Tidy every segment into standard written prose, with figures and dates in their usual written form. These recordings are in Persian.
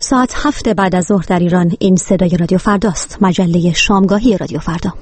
ساعت 7 بعد از ظهر در ایران. این صدای رادیو فرداست، مجله شامگاهی رادیو فردا.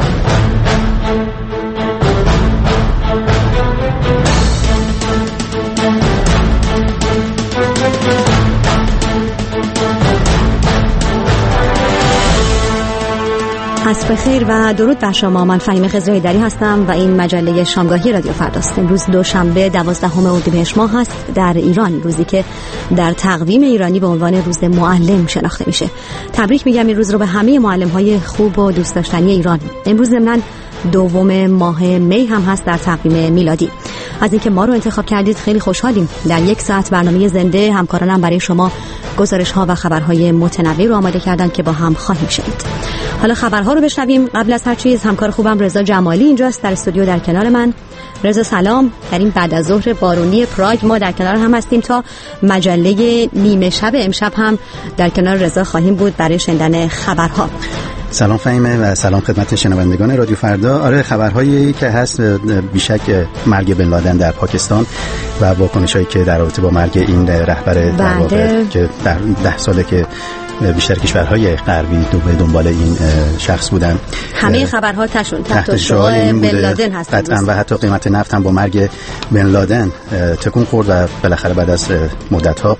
عصر خیر و درود بر شما. من فهیمه خضرایی‌دری هستم و این مجله شامگاهی رادیو فرداست. امروز دوشنبه 12 اردیبهشت ماه است در ایران، روزی که در تقویم ایرانی به عنوان روز معلم شناخته میشه. تبریک میگم این روز رو به همه معلم‌های خوب و دوست داشتنی ایران. امروز ضمناً دوم ماه می هم هست در تقویم میلادی. از اینکه ما رو انتخاب کردید خیلی خوشحالیم. در یک ساعت برنامه زنده همکارانم برای شما گزارش‌ها و خبرهای متنوع رو آماده کردن که با هم خواهیم شنید. حالا خبرها رو بشنویم. قبل از هر چیز همکار خوبم رضا جمالی اینجاست در استودیو در کنار من. رضا سلام. در این بعد از ظهر بارونی پراگ ما در کنار هم هستیم تا مجله نیمه شب امشب هم در کنار رضا خواهیم بود برای شنیدن خبرها. سلام فهیمه و سلام خدمت شنوندگان رادیو فردا. آره، خبرهایی که هست بیشک مرگ بن لادن در پاکستان و واکنشایی که در رابطه با مرگ این رهبر در واقع که در 10 ساله که بیشتر کشورهای غربی به دنبال این شخص بودن. همه خبرها تحت شعار بن لادن هست قطعا، و حتی قیمت نفت هم با مرگ بن لادن تکون خورد و بالاخره بعد از مدت‌ها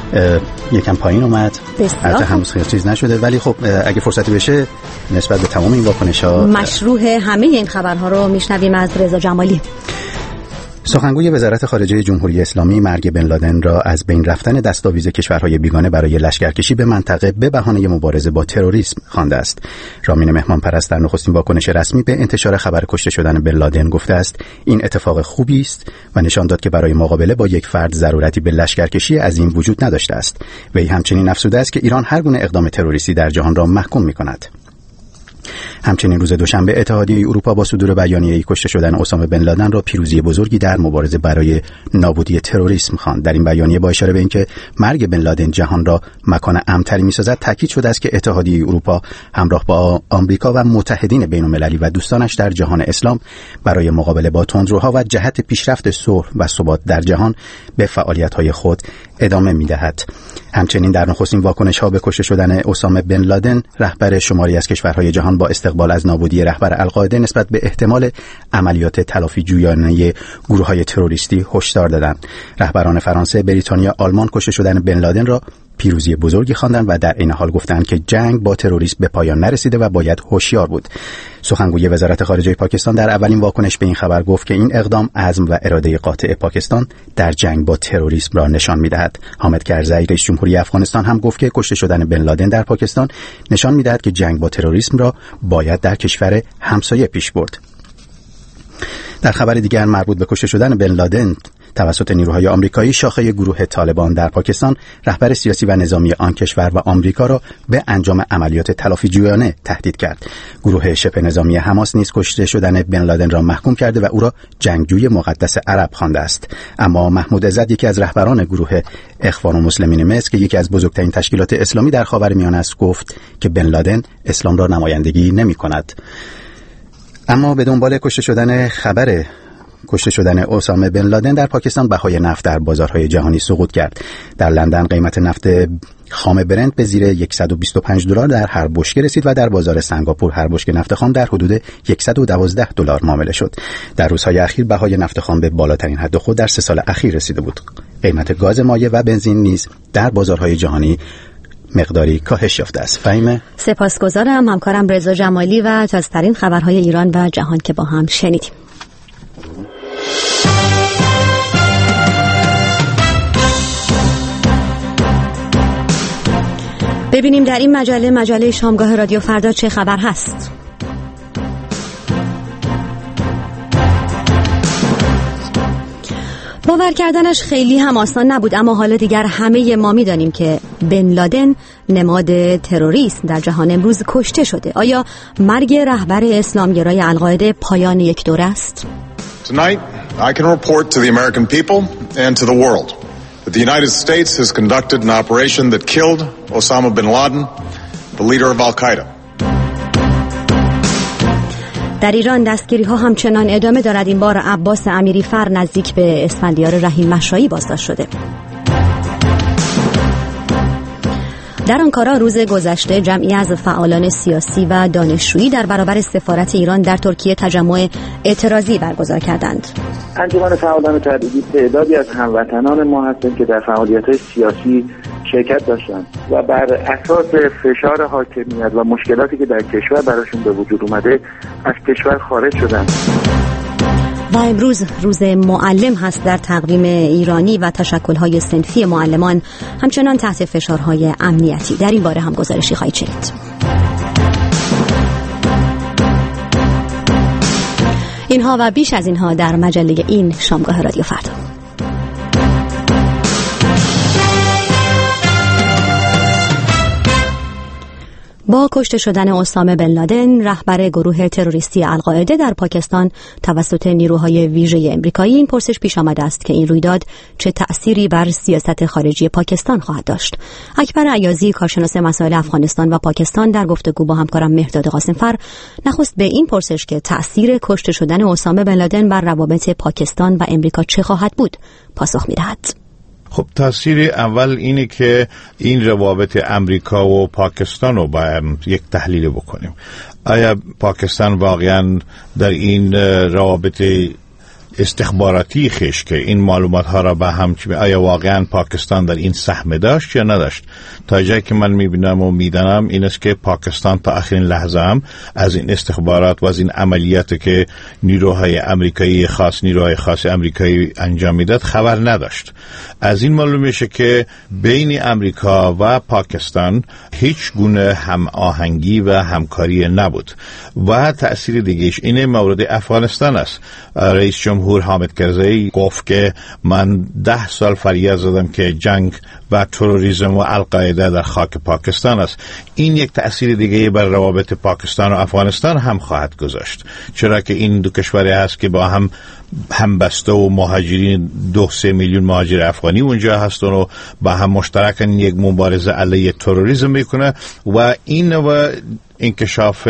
یکم پایین اومد. البته هنوز خیلی چیز نشده، ولی خب اگه فرصتی بشه نسبت به تمام این واکنش‌ها مشروع همه این خبرها رو میشنویم از رضا جمالی. سخنگوی وزارت خارجه جمهوری اسلامی مرگ بن لادن را از بین رفتن دستاویز کشورهای بیگانه برای لشکرکشی به منطقه به بهانه مبارزه با تروریسم خوانده است. رامین مهمانپرست در نخستین واکنش رسمی به انتشار خبر کشته شدن بن لادن گفته است این اتفاق خوبی است و نشان داد که برای مقابله با یک فرد ضرورتی به لشکرکشی عظیم وجود نداشته است. وی همچنین افزوده است که ایران هر گونه اقدام تروریستی در جهان را محکوم می‌کند. همچنین روز دوشنبه اتحادیه اروپا با صدور بیانیه‌ای کشته شدن اسامه بن لادن را پیروزی بزرگی در مبارزه برای نابودی تروریسم خواند. در این بیانیه با اشاره به اینکه مرگ بن لادن جهان را مکان امن‌تری می‌سازد تاکید شده است که اتحادیه اروپا همراه با آمریکا و متحدین بین‌المللی و دوستانش در جهان اسلام برای مقابله با تندروها و جهت پیشرفت صلح و ثبات در جهان به فعالیت‌های خود ادامه می‌دهد. همچنین در نخستین واکنش‌ها به کشته شدن اسامه بن لادن رهبر شماری از کشورهای جهان با استقبال از نابودی رهبر القاعده نسبت به احتمال عملیات تلافی جویانه گروه‌های تروریستی هشدار دادند. رهبران فرانسه، بریتانیا، آلمان کشته شدن بن لادن را پیروزی بزرگی خواندند و در این حال گفتند که جنگ با تروریسم به پایان نرسیده و باید هوشیار بود. سخنگوی وزارت خارجه پاکستان در اولین واکنش به این خبر گفت که این اقدام عزم و اراده قاطع پاکستان در جنگ با تروریسم را نشان می‌دهد. حامد کرزی رئیس جمهوری افغانستان هم گفت که کشته شدن بن لادن در پاکستان نشان می‌دهد که جنگ با تروریسم را باید در کشور همسایه پیش برد. در خبر دیگر مربوط به کشته شدن بن لادن توسط نیروهای آمریکایی، شاخه گروه طالبان در پاکستان رهبر سیاسی و نظامی آن کشور و آمریکا را به انجام عملیات تلافی جویانه تهدید کرد. گروه شبه نظامی حماس نیز کشته شدن بن لادن را محکوم کرده و او را جنگجوی مقدس عرب خوانده است. اما محمود عزت، یکی از رهبران گروه اخوان المسلمین مصر که یکی از بزرگترین تشکیلات اسلامی در خاورمیانه است، گفت که بن لادن اسلام را نمایندگی نمی‌کند. اما به دنبال کشته شدن اسامه بن لادن در پاکستان بهای نفت در بازارهای جهانی سقوط کرد. در لندن قیمت نفت خام برنت به زیر $125 در هر بشکه رسید و در بازار سنگاپور هر بشکه نفت خام در حدود $112 معامله شد. در روزهای اخیر بهای نفت خام به بالاترین حد خود در 3 سال اخیر رسیده بود. قیمت گاز مایع و بنزین نیز در بازارهای جهانی مقداری کاهش یافته است. فهیمه، سپاسگزارم همکارم رضا جمالی و تازه‌ترین خبرهای ایران و جهان که با هم شنیدیم. ببینیم در این مجله شامگاه رادیو فردا چه خبر هست. باور کردنش خیلی هم آسان نبود، اما حالا دیگر همه ما می‌دانیم که بن لادن نماد تروریسم در جهان امروز کشته شده. آیا مرگ رهبر اسلامگرای القاعده پایان یک دوره است؟ Tonight, I can report to the American people and to the world that the United States has conducted an operation that killed Osama bin Laden, the leader of Al-Qaeda. در ایران دستگیری ها همچنان ادامه دارد. این بار عباس امیری فر نزدیک به اسفندیار رحیم مشایی بازداشت شده. در آنکارا روز گذشته جمعی از فعالان سیاسی و دانشجویی در برابر سفارت ایران در ترکیه تجمع اعتراضی برگزار کردند. انجمن فعالان تبعیدی تعدادی از هموطنان ما هستند که در فعالیت‌های سیاسی شرکت داشتند و بر اساس فشار حاکمیت و مشکلاتی که در کشور براشون به وجود اومده از کشور خارج شدند. و امروز روز معلم هست در تقویم ایرانی و تشکل‌های صنفی معلمان همچنان تحت فشارهای امنیتی. در این باره هم گزارشی خواهید شنید. اینها و بیش از اینها در مجله این شامگاه رادیو فردا. با کشته شدن اسامه بن لادن رهبر گروه تروریستی القاعده در پاکستان توسط نیروهای ویژه آمریکایی، این پرسش پیش آمده است که این رویداد چه تأثیری بر سیاست خارجی پاکستان خواهد داشت. اکبر عیاضی، کارشناس مسائل افغانستان و پاکستان، در گفتگو با همکارم مهرداد قاسمفر نخست به این پرسش که تأثیر کشته شدن اسامه بن لادن بر روابط پاکستان و آمریکا چه خواهد بود پاسخ می‌دهد. خب تاثیر اول اینه که این روابط امریکا و پاکستان رو باید یک تحلیل بکنیم. آیا پاکستان واقعا در این روابط استخباراتی خیش که این معلومات ها را به هم آیا واقعا پاکستان در این سهم داشت یا نداشت؟ تا جایی که من میبینم و میدانم این است که پاکستان تا آخرین لحظه هم از این استخبارات و از این عملیات که نیروهای امریکایی نیروهای خاص امریکایی انجام میداد خبر نداشت. از این معلوم میشه که بین امریکا و پاکستان هیچ گونه هم آهنگی و همکاری نبود. و تأثیر دیگهش اینه مورد افغانستان است. رئیس جمهور حامد کرزی گفت که من 10 سال فریاد زدم که جنگ و تروریسم و القاعده در خاک پاکستان است. این یک تأثیر دیگه بر روابط پاکستان و افغانستان هم خواهد گذاشت، چرا که این دو کشوری هست که با هم بسته و مهاجرین 2-3 میلیون مهاجر افغانی اونجا هستن و با هم مشترکاً یک مبارزه علیه تروریسم میکنه و این و انکشاف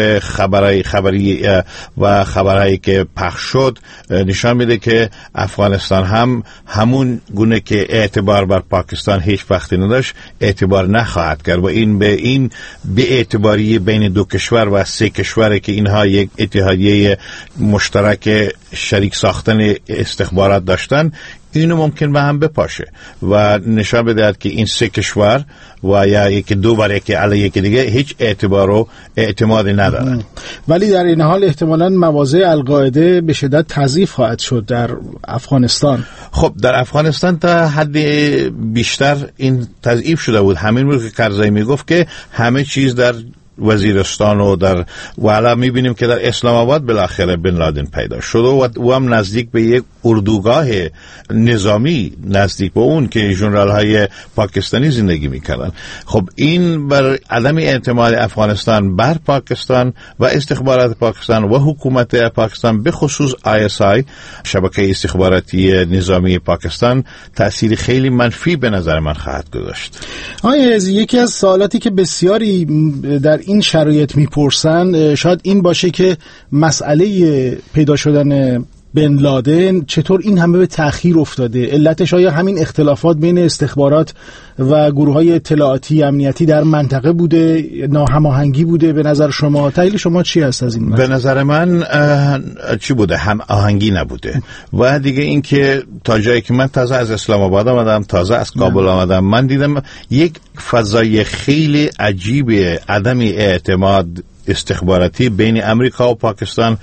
خبری و خبرهایی که پخش شد نشان میده که افغانستان هم همون گونه که اعتبار بر پاکستان هیچ وقتی نداشت اعتبار نخواهد کرد و این به اعتباری بین دو کشور و 3 کشوره که اینها یک اتحادیه مشترک شریک ساختن استخبارات داشتن، اینو ممکن به هم بپاشه و نشان بدهد که این 3 کشور و یا یکی دو برای که علیه یکی دیگه هیچ اعتبار و اعتمادی ندارن. ولی در این حال احتمالاً مواضع القاعده به شدت تضعیف خواهد شد در افغانستان. خب در افغانستان تا حد بیشتر این تضعیف شده بود. همین رو که کرزی میگفت که همه چیز در وزیرستان و حالا میبینیم که در اسلام آباد بالاخره بن لادن پیدا شد و هم نزدیک به یک اردوگاه نظامی، نزدیک به اون که ژنرال های پاکستانی زندگی میکردن. خب این بر عدم اعتماد افغانستان بر پاکستان و استخبارات پاکستان و حکومت پاکستان به خصوص ISI شبکه استخباراتی نظامی پاکستان تأثیر خیلی منفی به نظر من خواهد گذاشت. یکی از سوالاتی که بسیاری در این شرایط میپرسن شاید این باشه که مسئله پیدا شدن بن لادن چطور این همه به تأخیر افتاده؟ علتش آیا همین اختلافات بین استخبارات و گروه‌های اطلاعاتی امنیتی در منطقه بوده، ناهماهنگی بوده؟ به نظر شما تحلیل شما چی هست از این مسئله؟ به نظر من چی بوده؟ هم آهنگی نبوده و دیگه این که تا جایی که من تازه از اسلام آباد آمدم، تازه از کابل آمدم، من دیدم یک فضای خیلی عجیب عدم اعتماد استخباراتی بین امریکا و پاکستان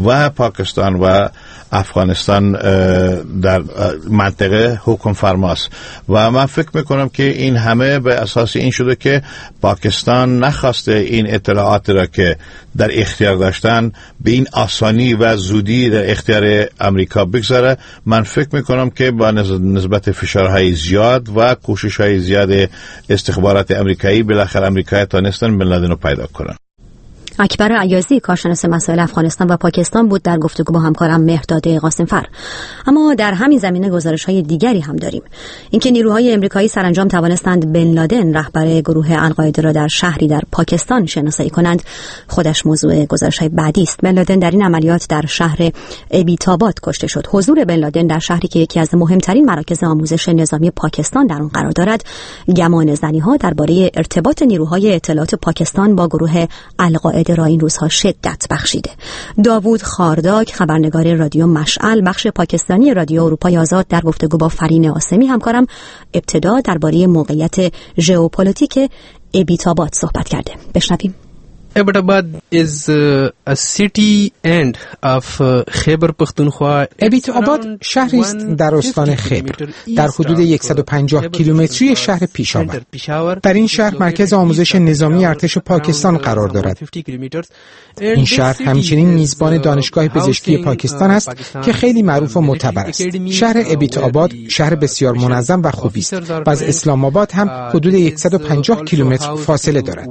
و افغانستان در منطقه حکم فرماست و من فکر میکنم که این همه به اساس این شده که پاکستان نخواسته این اطلاعات را که در اختیار داشتن به این آسانی و زودی در اختیار امریکا بگذاره. من فکر میکنم که با نسبت فشارهای زیاد و کوشش‌های زیاد استخبارات امریکایی بالاخره امریکایی تانستن بن لادن رو پیدا کنن. اکبر عیازی کارشناس مسائل افغانستان و پاکستان بود در گفتگو با همکارم مهرداد قاسمفر. اما در همین زمینه گزارش‌های دیگری هم داریم. اینکه نیروهای امریکایی سرانجام توانستند بن لادن رهبر گروه القاعده را در شهری در پاکستان شناسایی کنند خودش موضوع گزارش‌های بعدی است. بن لادن در این عملیات در شهر ابیتاباد کشته شد. حضور بن لادن در شهری که یکی از مهمترین مراکز آموزش نظامی پاکستان در آن قرار دارد گمانه‌زنی‌ها درباره ارتباط نیروهای اطلاعات پاکستان با گروه القاعده را این روزها شدت بخشیده. داوود خارداک خبرنگار رادیو مشعل بخش پاکستانی رادیو اروپای آزاد در گفتگو با فرین عاصمی همکارم ابتدا درباره موقعیت ژئوپلیتیک ابیتاباد صحبت کرده. بشنویم. Abbottabad is a city end of Khyber Pakhtunkhwa. ابیتاباد شهری است در استان خیبر در حدود 150 کیلومتری شهر پیشاور. در این شهر مرکز آموزش نظامی ارتش پاکستان قرار دارد. این شهر همچنین میزبان دانشگاه پزشکی پاکستان است که خیلی معروف و معتبر است. شهر ابیتاباد شهر بسیار منظم و خوبی است و از اسلام آباد هم حدود 150 کیلومتر فاصله دارد.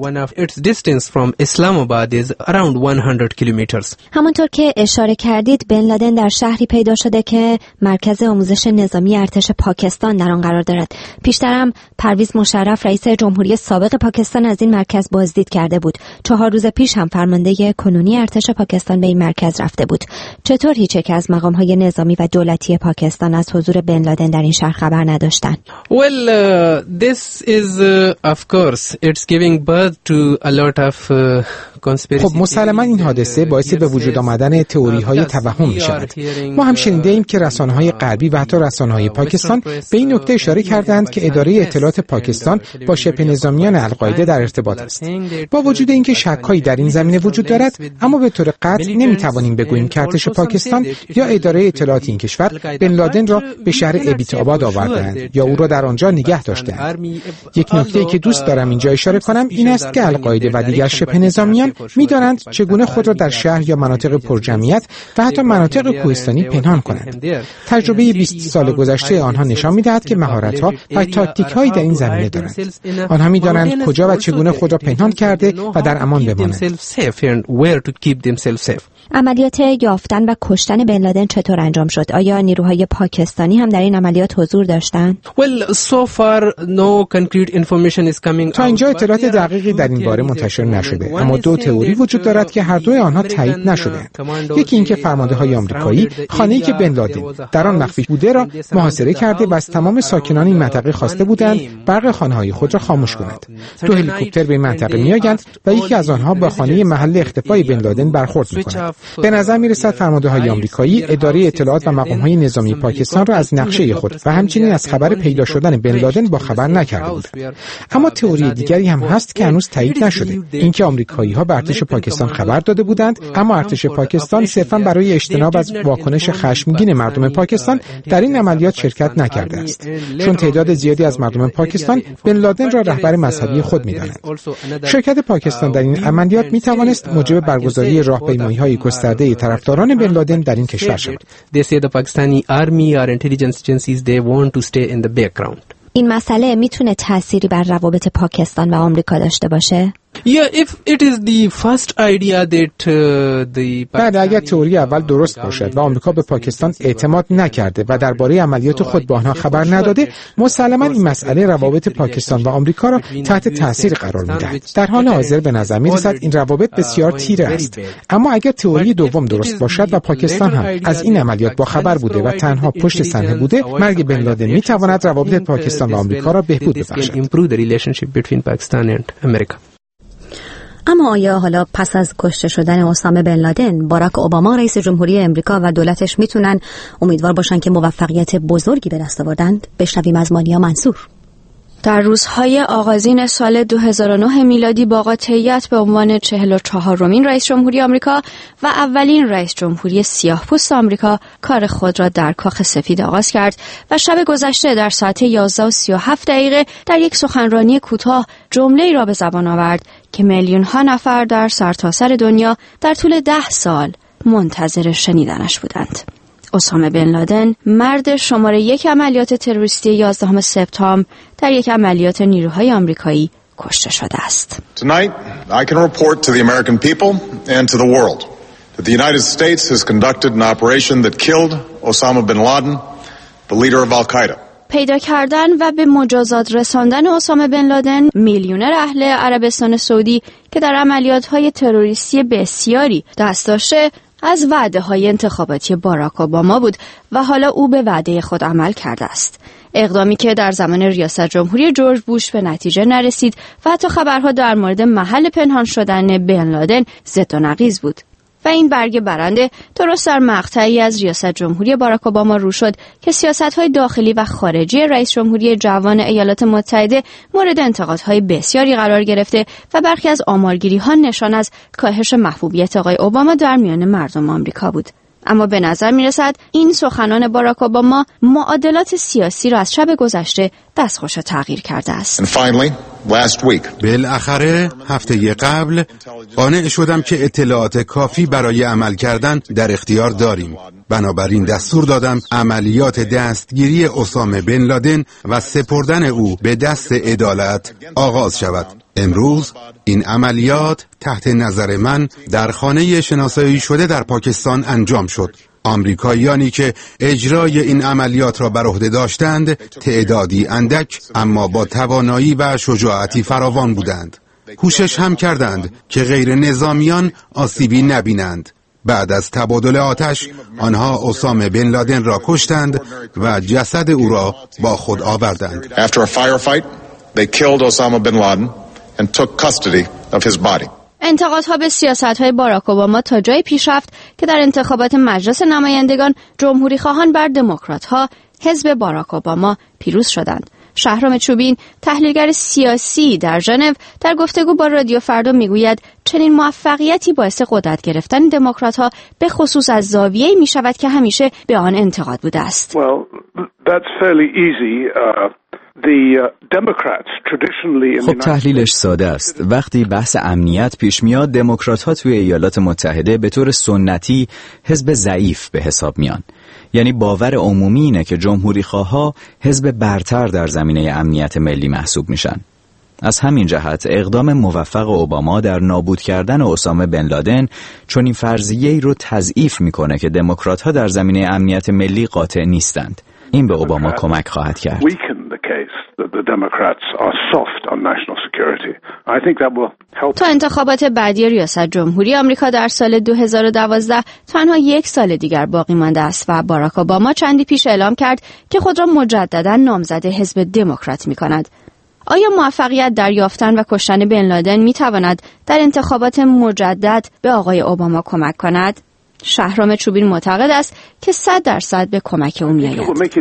Islamabad is around 100 kilometers. همانطور که اشاره کردید بن لادن در شهری پیدا شده که مرکز آموزش نظامی ارتش پاکستان در آن قرار دارد. پیشترم پرویز مشرف رئیس جمهوری سابق پاکستان از این مرکز بازدید کرده بود. 4 روز پیش هم فرمانده کنونی ارتش پاکستان به این مرکز رفته بود. چطور هیچ یک از مقام‌های نظامی و دولتی پاکستان از حضور بن لادن در این شهر خبر نداشتند؟ Well, this is of course it's giving birth to a lot of خب مسلماً این حادثه باعث به وجود آمدن تئوری‌های توهم می‌شود. ما هم شنیدیم که رسانه‌های غربی و حتی رسانه‌های پاکستان به این نکته اشاره کردند که اداره اطلاعات پاکستان با شبه نظامیان القاعده در ارتباط است. با وجود اینکه شک‌هایی در این زمینه وجود دارد، اما به طور قطع نمی‌توانیم بگوییم که ارتش پاکستان یا اداره اطلاعات این کشور بن لادن را به شهر ابیتاباد آوردند یا او را در آنجا نگه داشتند. یک نکته‌ای که دوست دارم اینجا اشاره کنم این است که القاعده و دیگر شبه نظامیان می‌دانند چگونه خود را در شهر یا مناطق پرجمعیت و حتی مناطق کوهستانی پنهان کنند. تجربه 20 سال گذشته آنها نشان می‌دهد که مهارت‌ها و تاکتیک‌هایی در این زمینه دارند. آنها می‌دانند کجا و چگونه خود را پنهان کرده و در امان بمانند. عملیات یافتن و کشتن بن لادن چطور انجام شد؟ آیا نیروهای پاکستانی هم در این عملیات حضور داشتند؟ تا اینجا اطلاعات دقیقی در این باره منتشر نشده، اما دو تئوری وجود دارد که هر دوی آنها تایید نشده‌اند. یکی اینکه فرمانده‌های آمریکایی خانه‌ای که بن لادن در آن مخفی بوده را محاصره کرده و از تمام ساکنان این منطقه خواسته بودند برق خانه‌های خود را خاموش کنند. 2 هلیکوپتر به این منطقه میآیند و یکی از آنها به خانه محل اختفای بن لادن برخورد می‌کند. به نظر می‌رسد فرمانده‌های آمریکایی اداره اطلاعات و مقام‌های نظامی پاکستان را از نقشه خود و همچنین از خبر پیدا شدن بن لادن با خبر نکرده بودند. اما تئوری دیگری هم هست که هنوز تایید نشده، اینکه آمریکایی‌ها به ارتش پاکستان خبر داده بودند، اما ارتش پاکستان صرفاً برای اجتناب از واکنش خشمگین مردم پاکستان در این عملیات شرکت نکرده است، چون تعداد زیادی از مردم پاکستان بن لادن را رهبر مذهبی خود می‌دانند. شرکت پاکستان در این عملیات می‌توانست موجب برگزاری راهپیمایی‌های گسترده طرفداران بن لادن در این کشور شود. این مسئله میتونه تأثیری بر روابط پاکستان و آمریکا داشته باشه؟ بعد اگر تئوری اول درست باشد و آمریکا به پاکستان اعتماد نکرده و درباره عملیات خود با آنها خبر نداده، مسلماً این مسئله روابط پاکستان و آمریکا را تحت تاثیر قرار می‌دهد. در حال حاضر به نظر می‌رسد این روابط بسیار تیره است. اما اگر تئوری دوم درست باشد و پاکستان هم از این عملیات با خبر بوده و تنها پشت صحنه بوده، مرگ بن لادن می‌تواند روابط پاکستان و آمریکا را بهبود ببخشد. اما آیا حالا پس از کشته شدن اسامه بن لادن باراک اوباما رئیس جمهوری امریکا و دولتش میتونن امیدوار باشن که موفقیت بزرگی به دست آوردند؟ بشنویم از مانیا منصور. در روزهای آغازین سال 2009 میلادی با قاطعیت به عنوان 44مین رئیس جمهوری آمریکا و اولین رئیس جمهوری سیاه‌پوست آمریکا کار خود را در کاخ سفید آغاز کرد و شب گذشته در ساعت 11:37 در یک سخنرانی کوتاه جمله‌ای را به زبان آورد که میلیون‌ها نفر در سرتاسر دنیا در طول 10 سال منتظر شنیدنش بودند. اسامه بن لادن، مرد شماره 1 عملیات تروریستی 11 سپتامبر در یک عملیات نیروهای آمریکایی کشته شده است. Tonight, I can report to the American people and to the world that the United States has conducted an operation that killed Osama bin Laden, the leader of Al-Qaeda. پیدا کردن و به مجازات رساندن اسامه بن لادن، میلیونر اهل عربستان سعودی که در عملیات‌های تروریستی بسیاری دست داشته، از وعده‌های انتخاباتی باراک اوباما بود و حالا او به وعده خود عمل کرده است. اقدامی که در زمان ریاست جمهوری جورج بوش به نتیجه نرسید و حتی خبرها در مورد محل پنهان شدن بن لادن ضد و نقیض بود. و این برگ برنده درست در مقطعی از ریاست جمهوری باراک اوباما رو شد که سیاست‌های داخلی و خارجی رئیس جمهوری جوان ایالات متحده مورد انتقادهای بسیاری قرار گرفته و برخی از آمارگیری‌ها نشان از کاهش محبوبیت آقای اوباما در میان مردم آمریکا بود. اما به نظر میرسد این سخنان باراک اوباما معادلات سیاسی را از شب گذشته دستخوش تغییر کرده است. بالاخره هفته قبل قانع شدم که اطلاعات کافی برای عمل کردن در اختیار داریم. بنابراین دستور دادم عملیات دستگیری اسامه بن لادن و سپردن او به دست عدالت آغاز شود. امروز این عملیات تحت نظر من در خانه شناسایی شده در پاکستان انجام شد. آمریکاییانی که اجرای این عملیات را بر عهده داشتند تعدادی اندک اما با توانایی و شجاعتی فراوان بودند. کوشش هم کردند که غیر نظامیان آسیبی نبینند. بعد از تبادل آتش آنها اسامه بن لادن را کشتند و جسد او را با خود آوردند. After a firefight, they killed Osama bin Laden and took custody of his body. انتقادها به سیاست‌های باراک اوباما تا جایی پیش رفت که در انتخابات مجلس نمایندگان جمهوری خواهان بر دموکرات‌ها حزب باراک اوباما پیروز شدند. شهرام چوبین، تحلیلگر سیاسی در ژنو، در گفتگو با رادیو فردا میگوید چنین موفقیتی باعث قدرت گرفتن دموکرات‌ها به خصوص از زاویه‌ای میشود که همیشه به آن انتقاد بوده است. خب تحلیلش ساده است. وقتی بحث امنیت پیش میاد، دموکرات‌ها توی ایالات متحده به طور سنتی حزب ضعیف به حساب میان. یعنی باور عمومی اینه که جمهوری‌خواها حزب برتر در زمینه امنیت ملی محسوب میشن. از همین جهت اقدام موفق اوباما در نابود کردن اسامه بن لادن چون این فرضیه‌ای رو تضعیف میکنه که دموکرات‌ها در زمینه امنیت ملی قاطع نیستند. این به اوباما کمک خواهد کرد. تا انتخابات بعدی ریاست جمهوری آمریکا در سال 2012 تنها یک سال دیگر باقی مانده است و باراک اوباما چندی پیش اعلام کرد که خود را مجددا نامزد حزب دموکرات می‌کند. آیا موفقیت در یافتن و کشتن بن لادن می‌تواند در انتخابات مجدد به آقای اوباما کمک کند؟ شهرام چوبین معتقد است که 100% به کمک او می‌آید.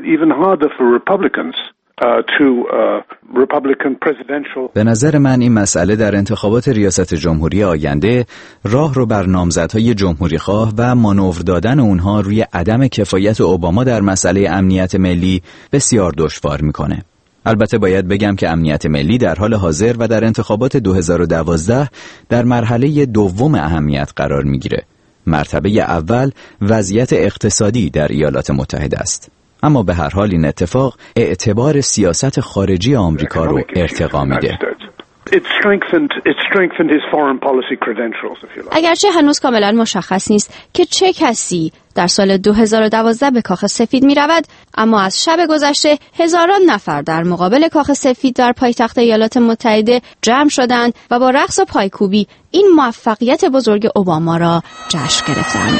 به نظر من این مسئله در انتخابات ریاست جمهوری آینده راه رو بر نامزدهای جمهوری‌خواه و مانور دادن اونها روی عدم کفایت اوباما در مسئله امنیت ملی بسیار دشوار می‌کنه. البته باید بگم که امنیت ملی در حال حاضر و در انتخابات 2012 در مرحله دوم اهمیت قرار می‌گیره. مرتبه اول وضعیت اقتصادی در ایالات متحده است. اما به هر حال این اتفاق اعتبار سیاست خارجی آمریکا رو ارتقا میده. اگرچه هنوز کاملا مشخص نیست که چه کسی در سال 2012 به کاخ سفید می رود، اما از شب گذشته هزاران نفر در مقابل کاخ سفید در پایتخت ایالات متحده جمع شدند و با رقص و پایکوبی این موفقیت بزرگ اوباما را جشن گرفتند.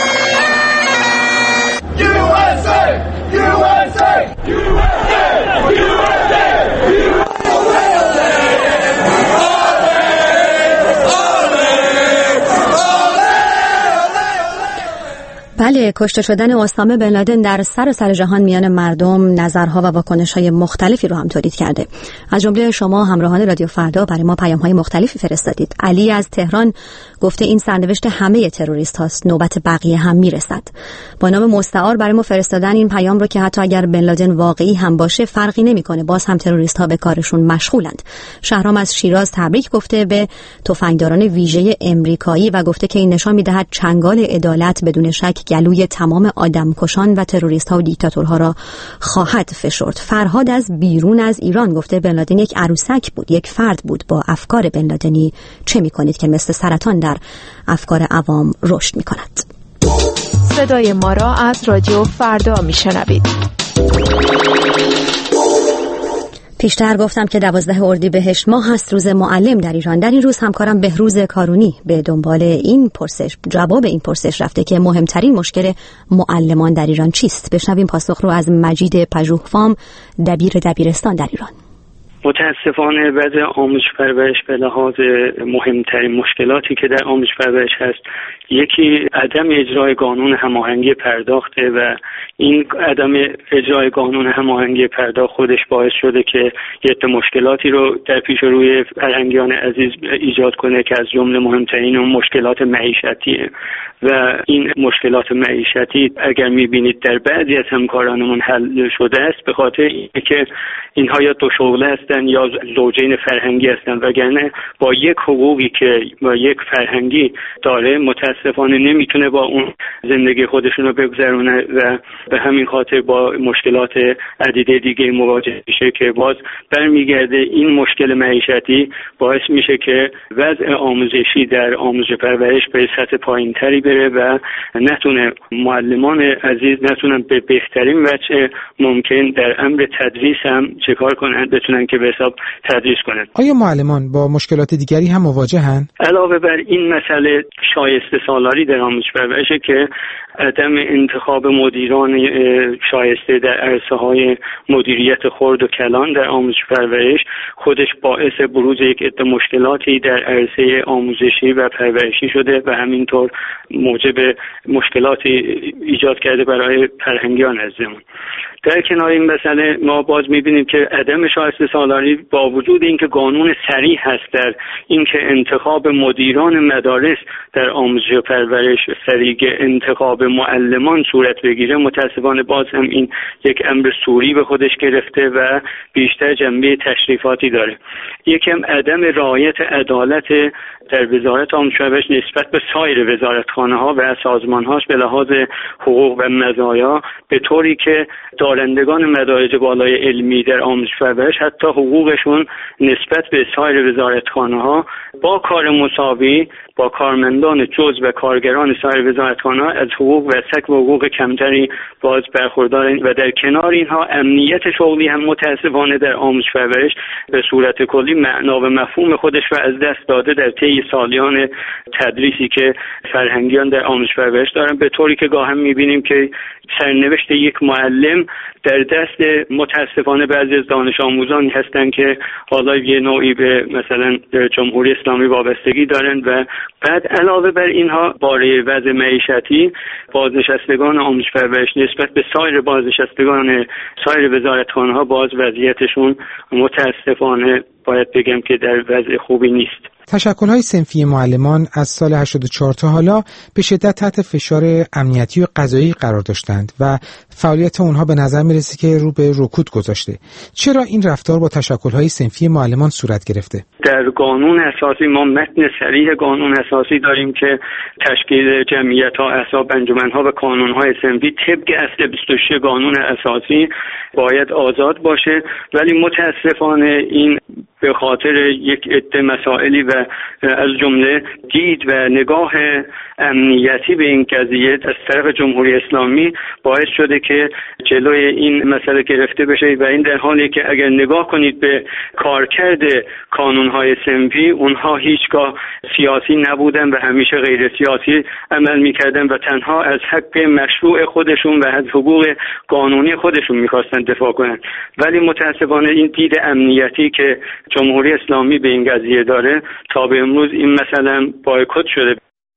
بله، کشته شدن اسامه بن لادن در سراسر جهان میان مردم نظرها و واکنش‌های مختلفی رو هم تولید کرده. از جمله شما همراهان رادیو فردا برای ما پیام‌های مختلفی فرستادید. علی از تهران گفته این سرنوشت همه تروریست هاست، نوبت بقیه هم میرسد. با نام مستعار برای ما فرستادن این پیام رو که حتی اگر بن لادن واقعی هم باشه فرقی نمی‌کنه، باز هم تروریست ها به کارشون مشغولند. شهرام از شیراز تبریک گفته به تفنگداران ویژه آمریکایی و گفته که این نشان می‌دهد چنگال عدالت بدون شک گلو پهلوی تمام آدمکشان و تروریست ها و دیکتاتورها را خواهد فشرد. فرهاد از بیرون از ایران گفته بن لادن یک عروسک بود، یک فرد بود. با افکار بن لادنی چه می‌کنید که مثل سرطان در افکار عوام رشد می‌کند؟ صدای ما را از رادیو فردا میشنوید. پیشتر گفتم که 12 اردیبهشت ماه هست، روز معلم در ایران. در این روز همکارم بهروز کارونی به دنبال این پرسش، جواب این پرسش رفته که مهمترین مشکل معلمان در ایران چیست. بشنویم پاسخ رو از مجید پژوهفام، دبیرستان در ایران. متاسفانه وضع آموزش پرورش به لحاظ مهمترین مشکلاتی که در آموزش پرورش هست، یکی عدم اجرای قانون هماهنگی پرداخته و این عدم اجرای قانون هماهنگی پرداخت خودش باعث شده که یه مشکلاتی رو در پیش روی فرهنگیان عزیز ایجاد کنه که از جمله مهمترین اون مشکلات معیشتیه و این مشکلات معیشتی اگر می‌بینید در بعضی از همکارانمون حل شده است به خاطر اینکه اینها یا دو شغله هستن یا زوجین فرهنگی هستن، وگرنه با یک حقوقی که با یک فرهنگی داره متاسفانه نمیتونه با اون زندگی خودشون رو بگذرونه و به همین خاطر با مشکلات عدیده دیگه مواجه میشه که باز برمیگرده این مشکل معیشتی باعث میشه که وضع آموزشی در آموزش پرورش به سطح پایینتری بره و نتونه معلمان عزیز نتونن به بهترین وجه ممکن در امر تدریس هم چیکار کنن، بتونن که به حساب تدریس کنن. آیا معلمان با مشکلات دیگری هم مواجهن؟ علاوه بر این مسئله شایسته سالاری در آموزش پرورشه که عدم انتخاب مدیران شایسته در عرصه‌های مدیریت خرد و کلان در آموزش پرورش خودش باعث بروز یک عده مشکلاتی در عرصه آموزشی و پرورشی شده و همینطور موجب مشکلاتی ایجاد کرده برای فرهنگیان عزیزمون. در کنار این مسئله ما باز می‌بینیم که عدم شایسته سالاری با وجود اینکه قانون صریح هست در اینکه انتخاب مدیران مدارس در آموزش و پرورش طریق انتخاب معلمان صورت بگیره، متاسفانه باز هم این یک امر سوری به خودش گرفته و بیشتر جنبه تشریفاتی داره. یکم عدم رعایت عدالت در وزارت آموزش و پرورش نسبت به سایر وزارتخانه‌ها و سازمان‌هاش به لحاظ حقوق و مزایا، به طوری که دارندگان مدارج بالای علمی در آموزش و پرورش حتی حقوقشون نسبت به سایر وزارتخانه‌ها با کار مساوی با کارمندان جزء و کارگران سایر وزارتخانه‌ها از حقوق وثق و حقوق کمتری باز برخوردارند و در کنار اینها امنیت شغلی هم متاسفانه در آموزش و پرورش به صورت کلی معنا و مفهوم خودش رو از دست داده در طی سالیان تدریسی که فرهنگیان در آموزش و پرورش دارن، به طوری که گاهم می‌بینیم که سرنوشت یک معلم در دست متاسفانه بعضی از دانش آموزانی هستند که حالا یه نوعی به مثلا جمهوری اسلامی وابستگی دارند و بعد علاوه بر اینها باره وضع معیشتی بازنشستگان آموزش پرورش نسبت به سایر بازنشستگان سایر وزارتخانه‌ها باز وضعیتشون متاسفانه باید بگم که در وضع خوبی نیست. تشکل‌های صنفی معلمان از سال 84 تا حالا به شدت تحت فشار امنیتی و قضایی قرار داشتند و فعالیت اونها به نظر میرسه که رو به رکود گذاشته. چرا این رفتار با تشکل‌های صنفی معلمان صورت گرفته؟ در قانون اساسی ما متن صریح قانون اساسی داریم که تشکیل جمعیت‌ها، احزاب، انجمن‌ها و کانون‌های صنفی طبق اصل 26 قانون اساسی باید آزاد باشه، ولی متاسفانه این به خاطر یک عده مسائلی و از جمله دید و نگاه امنیتی به این قضیه از طرف جمهوری اسلامی باعث شده که جلوی این مسئله گرفته بشه و این در حالی که اگر نگاه کنید به کارکرد کانون‌های صنفی، اونها هیچگاه سیاسی نبودن و همیشه غیر سیاسی عمل می‌کردن و تنها از حق مشروع خودشون و از حقوق قانونی خودشون می‌خواستن دفاع کنن، ولی متأسفانه این دید امنیتی که جمهوری اسلامی به این قضیه داره تا به امروز این مثلا بایکوت شده.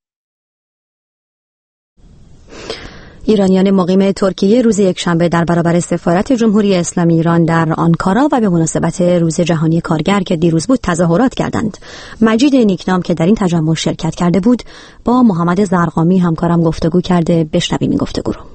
ایرانیان مقیم ترکیه روز یکشنبه در برابر سفارت جمهوری اسلامی ایران در آنکارا و به مناسبت روز جهانی کارگر که دیروز بود تظاهرات کردند. مجید نیکنام که در این تجمع شرکت کرده بود با محمد زرقامی همکارم گفتگو کرده. بشنویم این گفتگو رو.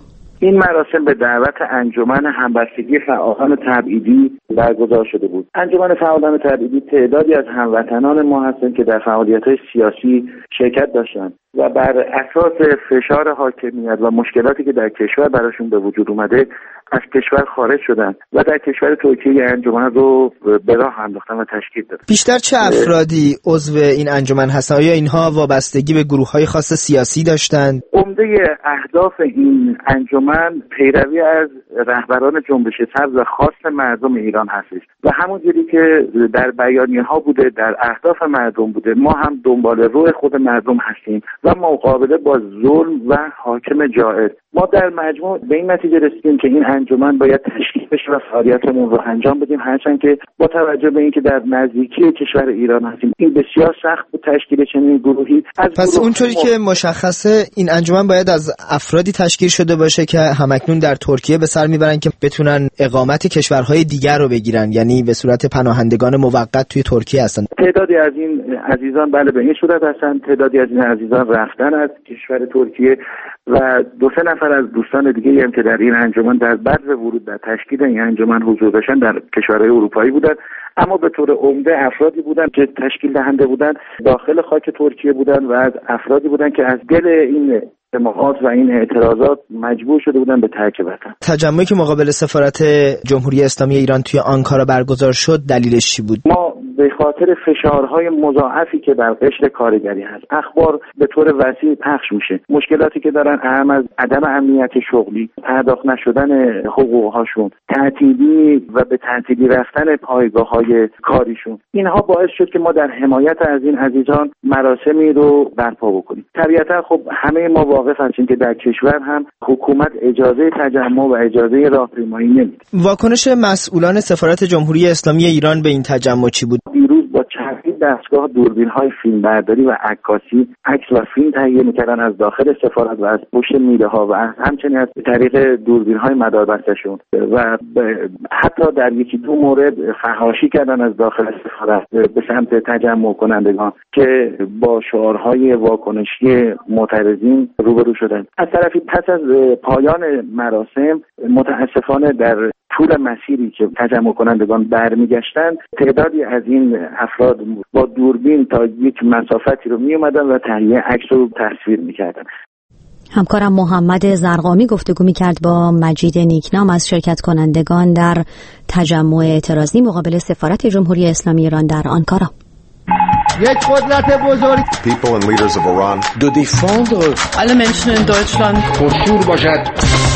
این مراسم به دعوت انجمن همبستگی فعالان تبعیدی برگزار شده بود. انجمن فعالان تبعیدی تعدادی از هموطنان ما هستند که در فعالیت‌های سیاسی شرکت داشتند و بر اساس فشار حاکمیت و مشکلاتی که در کشور براشون به وجود اومده از کشور خارج شدن و در کشور ترکیه انجمن رو به راه انداختن و تشکیل دادن. بیشتر چه افرادی عضو این انجمن هستند؟ آیا اینها وابستگی به گروه‌های خاص سیاسی داشتند؟ عمده اهداف این انجمن پیروی از رهبران جنبش سبز و خواست مردم ایران هستش و همونجوری که در بیانیه‌ها بوده، در اهداف مردم بوده، ما هم دنبال روی خود مردم هستیم و مقابله با ظلم و حاکم جائر. ما در مجموع به این نتیجه رسیدیم که این انجمن باید تشکیل بشه و فعالیتمون رو انجام بدیم، هرچند که با توجه به اینکه در نزدیکی کشور ایران هستیم این بسیار سخت بود تشکیل چنین گروهی. پس اونطوری که مشخصه این انجمن باید از افرادی تشکیل شده باشه که همکنون در ترکیه به سر میبرن که بتونن اقامت کشورهای دیگر رو بگیرن، یعنی به صورت پناهندگان موقت توی ترکیه هستن. تعدادی از این عزیزان بله به این صورت هستن، تعدادی از این عزیزان رفتن از کشور ترکیه و 2-3 نفر از دوستان دیگه هم که در این انجمن در بعد ورود در تشکیل این انجمن حضور داشتن در کشورهای اروپایی بودن، اما به طور عمده افرادی بودن که تشکیل دهنده بودن داخل خاک ترکیه بودن و از افرادی بودن که از دل این اجتماعات و این اعتراضات مجبور شده بودن به ترک وطن. تجمعی که مقابل سفارت جمهوری اسلامی ایران توی آنکارا برگزار شد دلیلش چی بود؟ ما به خاطر فشارهای مضاعفی که در قشر کارگری هست، اخبار به طور وسیع پخش میشه، مشکلاتی که دارن اهم از عدم امنیت شغلی، پرداخت نشدن حقوقهاشون، تعطیلی و به تعطیلی رفتن پایگاه‌های کاریشون، اینها باعث شد که ما در حمایت از این عزیزان مراسمی رو برپا بکنیم. طبیعتا خب همه ما واقف هستیم که در کشور هم حکومت اجازه تجمع و اجازه راهپیمایی نمیده. واکنش مسئولان سفارت جمهوری اسلامی ایران به این تجمع چی بود؟ دیروز با چندین دستگاه دوربین‌های فیلمبرداری و عکاسی عکس و فیلم تهیه می‌کردن از داخل سفارت و از پشت میله‌ها و همچنین از طریق دوربین‌های مداربستشون و حتی در 1-2 مورد فحاشی کردن از داخل سفارت به سمت تجمع کنندگان که با شعارهای واکنشی معترضین روبرو شدند. از طرفی پس از پایان مراسم متاسفانه در طول مسیری که تجمع کنندگان برمیگشتن تعدادی از این افراد با دوربین تا یک مسافتی رو می اومدن و تهیه عکس رو تصویر میکردن. همکارم محمد زرقامی گفتگو میکرد با مجید نیکنام از شرکت کنندگان در تجمع اعتراضی مقابل سفارت جمهوری اسلامی ایران در آنکارا. یک قدرت بزرگ People and leaders of Iran de défendre alle Menschen in Deutschland پرشور باشد.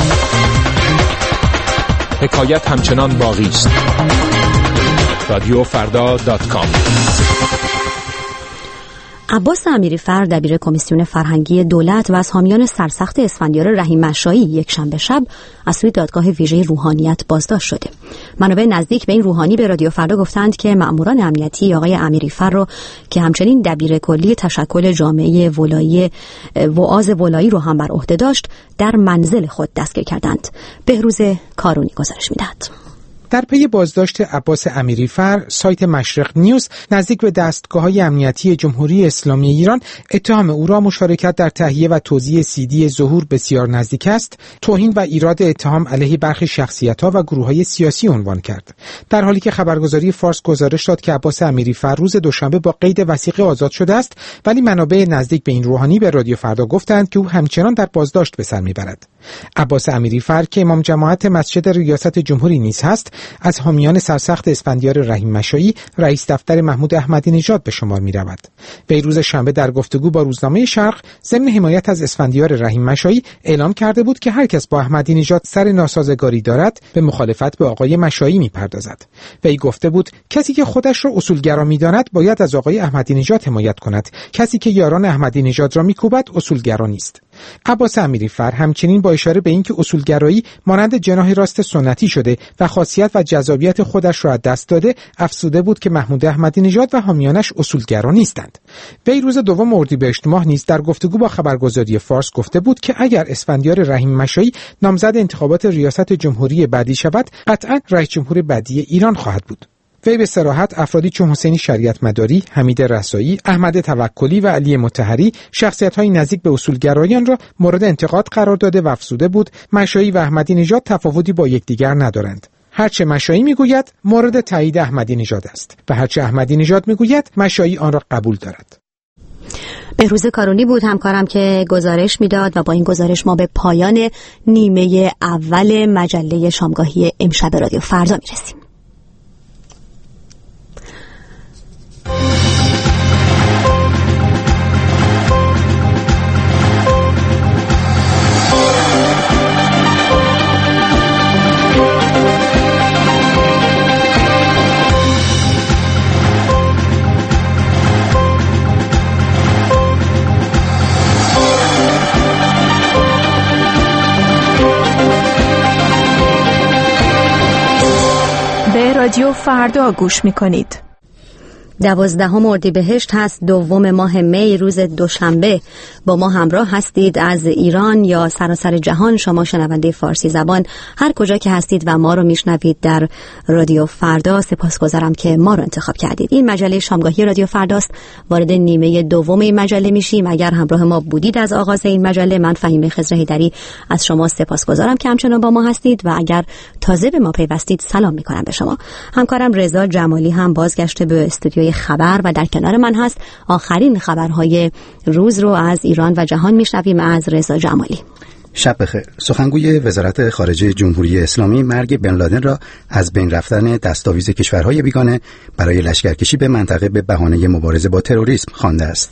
حکایت همچنان باقی است. رادیوفردا.com. عباس امیریفر دبیر کمیسیون فرهنگی دولت و از حامیان سرسخت اسفندیار رحیم مشایی یک شنبه شب از سوی دادگاه ویژه روحانیت بازداشت شده. منابع نزدیک به این روحانی به رادیو فردا گفتند که مأموران امنیتی آقای امیریفر رو که همچنین دبیر کلی تشکل جامعه ولایی وعاظ ولایی رو هم بر عهده داشت در منزل خود دستگیر کردند. بهروز کارونی گزارش می‌دهد. در پی بازداشت عباس امیریفر، سایت مشرق نیوز نزدیک به دستگاه‌های امنیتی جمهوری اسلامی ایران اتهام او را مشارکت در تهیه و توزیع CD ظهور بسیار نزدیک است، توهین و ایراد اتهام علیه برخی شخصیت‌ها و گروه‌های سیاسی عنوان کرد. در حالی که خبرگزاری فارس گزارش داد که عباس امیریفر روز دوشنبه با قید وثیقه آزاد شده است، ولی منابع نزدیک به این روحانی به رادیو فردا گفتند که او همچنان در بازداشت به سر می‌برد. عباس امیریفر که امام جماعت مسجد ریاست جمهوری نیز هست، از حامیان سرسخت اسفندیار رحیم مشایی رئیس دفتر محمود احمدی نژاد به شمار می رود. وی روز شنبه در گفتگو با روزنامه شرق ضمن حمایت از اسفندیار رحیم مشایی اعلام کرده بود که هر کس با احمدی نژاد سر ناسازگاری دارد به مخالفت به آقای مشایی می پردازد. وی گفته بود کسی که خودش را اصولگرا می داند باید از آقای احمدی نژاد حمایت کند، کسی که یاران احمدی نژاد را می کوبد اصولگرا نیست. عباس امیریفر همچنین با اشاره به اینکه اصولگرایی مانند جناح راست سنتی شده و خاصیت و جذابیت خودش را از دست داده، افزوده بود که محمود احمدی نژاد و حامیانش اصولگرا نیستند. وی روز 2 اردیبهشت ماه نیز در گفتگو با خبرگزاری فارس گفته بود که اگر اسفندیار رحیم مشایی نامزد انتخابات ریاست جمهوری بعدی شود، قطعاً رئیس جمهور بعدی ایران خواهد بود. وی به صراحت افرادی چون حسین شریعت مداری، حمید رسایی، احمد توکلی و علی مطهری شخصیت‌های نزدیک به اصولگرایان را مورد انتقاد قرار داده و افزوده بود مشایی و احمدی نژاد تفاوتی با یکدیگر ندارند. هرچه مشایی میگوید مورد تایید احمدی نژاد است و هرچه احمدی نژاد میگوید مشایی آن را قبول دارد. بهروز کارونی بود همکارم که گزارش میداد و با این گزارش ما به پایان نیمه اول مجله شامگاهی امشب رادیو فردا میرسیم. رادیو فردا گوش میکنید. 12 اردیبهشت هست، دوم ماه می، روز دوشنبه. با ما همراه هستید از ایران یا سراسر جهان. شما شنونده فارسی زبان هر کجا که هستید و ما رو میشنوید در رادیو فردا، سپاسگزارم که ما رو انتخاب کردید. این مجله شامگاهی رادیو فرداست. وارد نیمه دوم این مجله میشیم. اگر همراه ما بودید از آغاز این مجله، من فهیمه خضر حیدری از شما سپاسگزارم که همچنان با ما هستید و اگر تازه به ما پیوستید سلام میکنم به شما. همکارم رضا جمالی هم بازگشته به استودیوی خبر و در کنار من هست. آخرین خبرهای روز رو از ایران و جهان میشنویم از رضا جمالی. شب بخیر. سخنگوی وزارت خارجه جمهوری اسلامی مرگ بن لادن را از بین رفتن دستاویز کشورهای بیگانه برای لشکرکشی به منطقه به بهانه مبارزه با تروریسم خوانده است.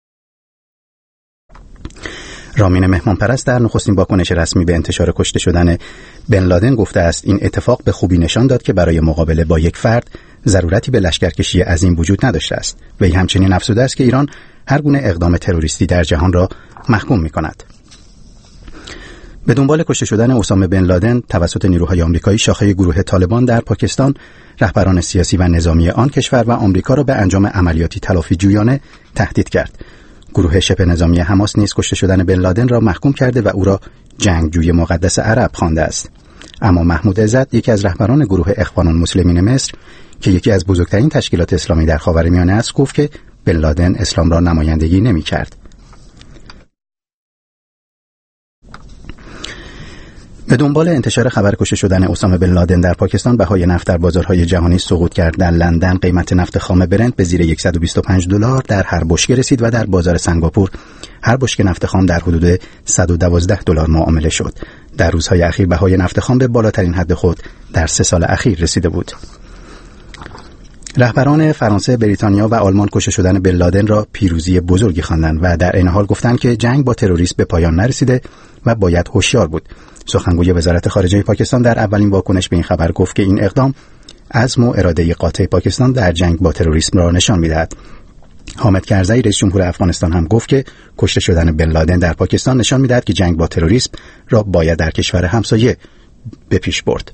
رامین مهمانپرست در نخستین واکنش رسمی به انتشار کشته شدن بن لادن گفته است این اتفاق به خوبی نشان داد که برای مقابله با یک فرد ضرورتی به لشکرکشی عظیم وجود نداشته است. وی همچنین افزوده است که ایران هر گونه اقدام تروریستی در جهان را محکوم می‌کند. به دنبال کشته شدن اسامه بن لادن توسط نیروهای آمریکایی، شاخه گروه طالبان در پاکستان رهبران سیاسی و نظامی آن کشور و آمریکا را به انجام عملیاتی تلافی جویانه تهدید کرد. گروه شبه نظامی حماس نیز کشته شدن بن لادن را محکوم کرده و او را جنگجوی مقدس عرب خوانده است. اما محمود عزت، یکی از رهبران گروه اخوان المسلمین مصر که یکی از بزرگترین تشکیلات اسلامی در خاورمیانه است، گفت که بن لادن اسلام را نمایندگی نمی‌کرد. به دنبال انتشار خبر کشته شدن اسامه بن لادن در پاکستان، بهای نفت در بازارهای جهانی سقوط کرد. در لندن قیمت نفت خام برنت به زیر $125 در هر بشکه رسید و در بازار سنگاپور هر بشکه نفت خام در حدود $112 معامله شد. در روزهای اخیر بهای نفت خام به بالاترین حد خود در 3 سال اخیر رسیده بود. رهبران فرانسه، بریتانیا و آلمان کشته شدن بن لادن را پیروزی بزرگی خواندند و در این حال گفتند که جنگ با تروریسم به پایان نرسیده و باید هوشیار بود. سخنگوی وزارت خارجه پاکستان در اولین واکنش به این خبر گفت که این اقدام عزم و اراده قاطع پاکستان در جنگ با تروریسم را نشان می‌دهد. حامد کرزی، رئیس جمهور افغانستان، هم گفت که کشته شدن بن لادن در پاکستان نشان می‌دهد که جنگ با تروریسم را باید در کشور همسایه به پیش برد.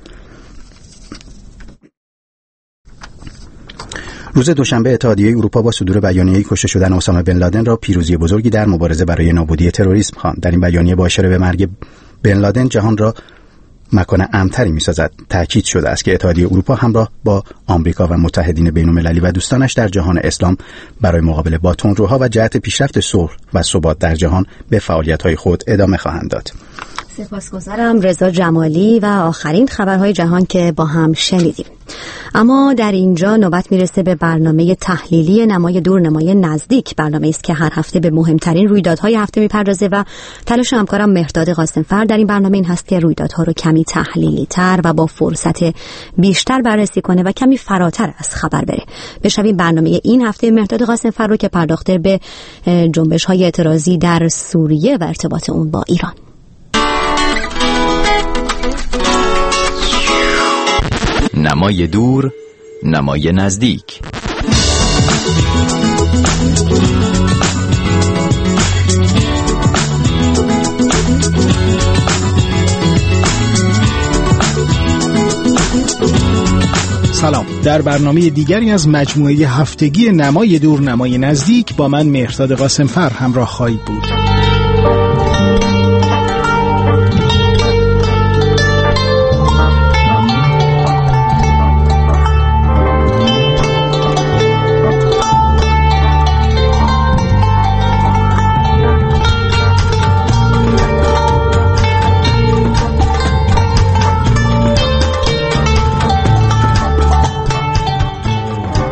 روز دوشنبه اتحادیه اروپا با صدور بیانیه‌ای کشته شدن اسامه بن لادن را پیروزی بزرگی در مبارزه برای نابودی تروریسم خواند. در این بیانیه با اشاره به مرگ بن لادن جهان را مکان امن‌تری می‌سازد. تأکید شده است که اتحادیه اروپا همراه با آمریکا و متحدین بین‌المللی و دوستانش در جهان اسلام برای مقابله با تندروها و جهت پیشرفت صلح و ثبات در جهان به فعالیت‌های خود ادامه خواهند داد. سپاسگزارم رضا جمالی و آخرین خبرهای جهان که با هم شنیدیم. اما در اینجا نوبت میرسه به برنامه تحلیلی نمای دور نمای نزدیک. برنامه است که هر هفته به مهمترین رویدادهای هفته میپردازه و تلاش همکارم مهرداد قاسمفر در این برنامه این هست که رویدادها رو کمی تحلیلی تر و با فرصت بیشتر بررسی کنه و کمی فراتر از خبر بره. بشنویم برنامه این هفته مهرداد قاسمفر رو که پرداخته به جنبش‌های اعتراضی در سوریه و ارتباط اون با ایران. نمای دور، نمای نزدیک. سلام. در برنامه دیگری از مجموعه هفتگی نمای دور، نمای نزدیک با من مهرداد قاسمفر همراه خواهید بود.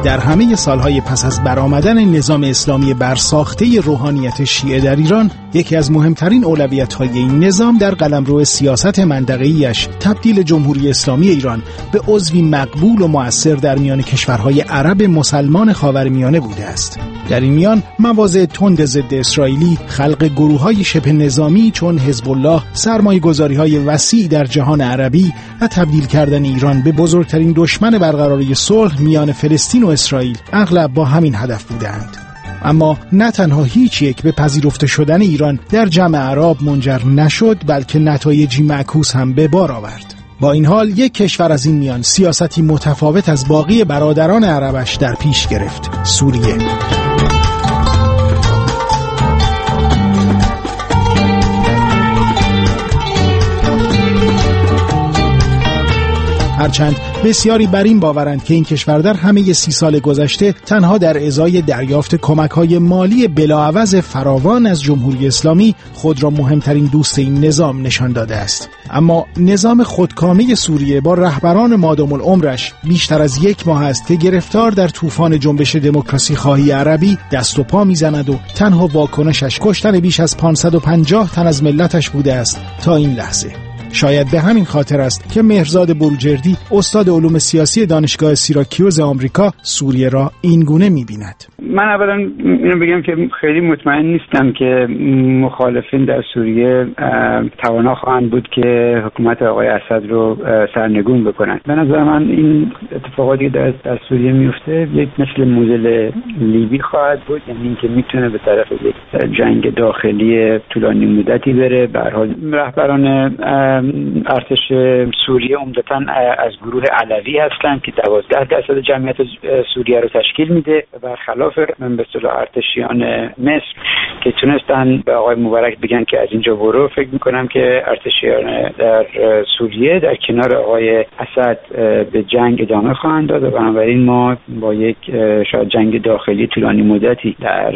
در همه سالهای پس از برآمدن نظام اسلامی برساخته روحانیت شیعه در ایران، یکی از مهمترین اولویت‌های این نظام در قلمرو سیاست منطقه‌ایش تبدیل جمهوری اسلامی ایران به عضوی مقبول و مؤثر در میان کشورهای عرب مسلمان خاورمیانه بوده است. در این میان مواضع تند ضد اسرائیلی، خلق گروه‌های شبه نظامی چون حزب الله، سرمایه‌گذاری‌های وسیع در جهان عربی و تبدیل کردن ایران به بزرگترین دشمن برقراری صلح میان فلسطین و اسرائیل اغلب با همین هدف بودند. اما نه تنها هیچ یک به پذیرفته شدن ایران در جمع عرب منجر نشد، بلکه نتایجی معکوس هم به بار آورد. با این حال یک کشور از این میان سیاستی متفاوت از باقی برادران عربش در پیش گرفت: سوریه. هرچند بسیاری بر این باورند که این کشور در همه 30 سال گذشته تنها در ازای دریافت کمک‌های مالی بلاعوض فراوان از جمهوری اسلامی خود را مهمترین دوست این نظام نشان داده است. اما نظام خودکامه سوریه با رهبران مادام العمرش بیشتر از 1 ماه است که گرفتار در طوفان جنبش دموکراسی خواهی عربی دست و پا میزند و تنها واکنشش کشتن بیش از 550 تن از ملتش بوده است تا این لحظه. شاید به همین خاطر است که مهرزاد بروجردی، استاد علوم سیاسی دانشگاه سیراکیوز آمریکا، سوریه را این گونه می‌بیند. من اولا اینو بگم که خیلی مطمئن نیستم که مخالفین در سوریه توانا خواهند بود که حکومت آقای اسد رو سرنگون بکنند. به نظر من این اتفاقاتی که در سوریه میفته یک مثل مدل لیبی خواهد بود، یعنی اینکه میتونه به طرف یک جنگ داخلی طولانی مدتی بره. به هر حال رهبران ارتش سوریه عمدتاً از گروه علوی هستند که 12% جمعیت سوریه رو تشکیل میده، برخلاف به اصطلاح ارتشیان مصر که تونستن به آقای مبارک بگن که از اینجا برو. فکر میکنم که ارتشیان در سوریه در کنار آقای اسد به جنگ ادامه خواهند داد و بنابراین ما با یک شاید جنگ داخلی طولانی مدتی در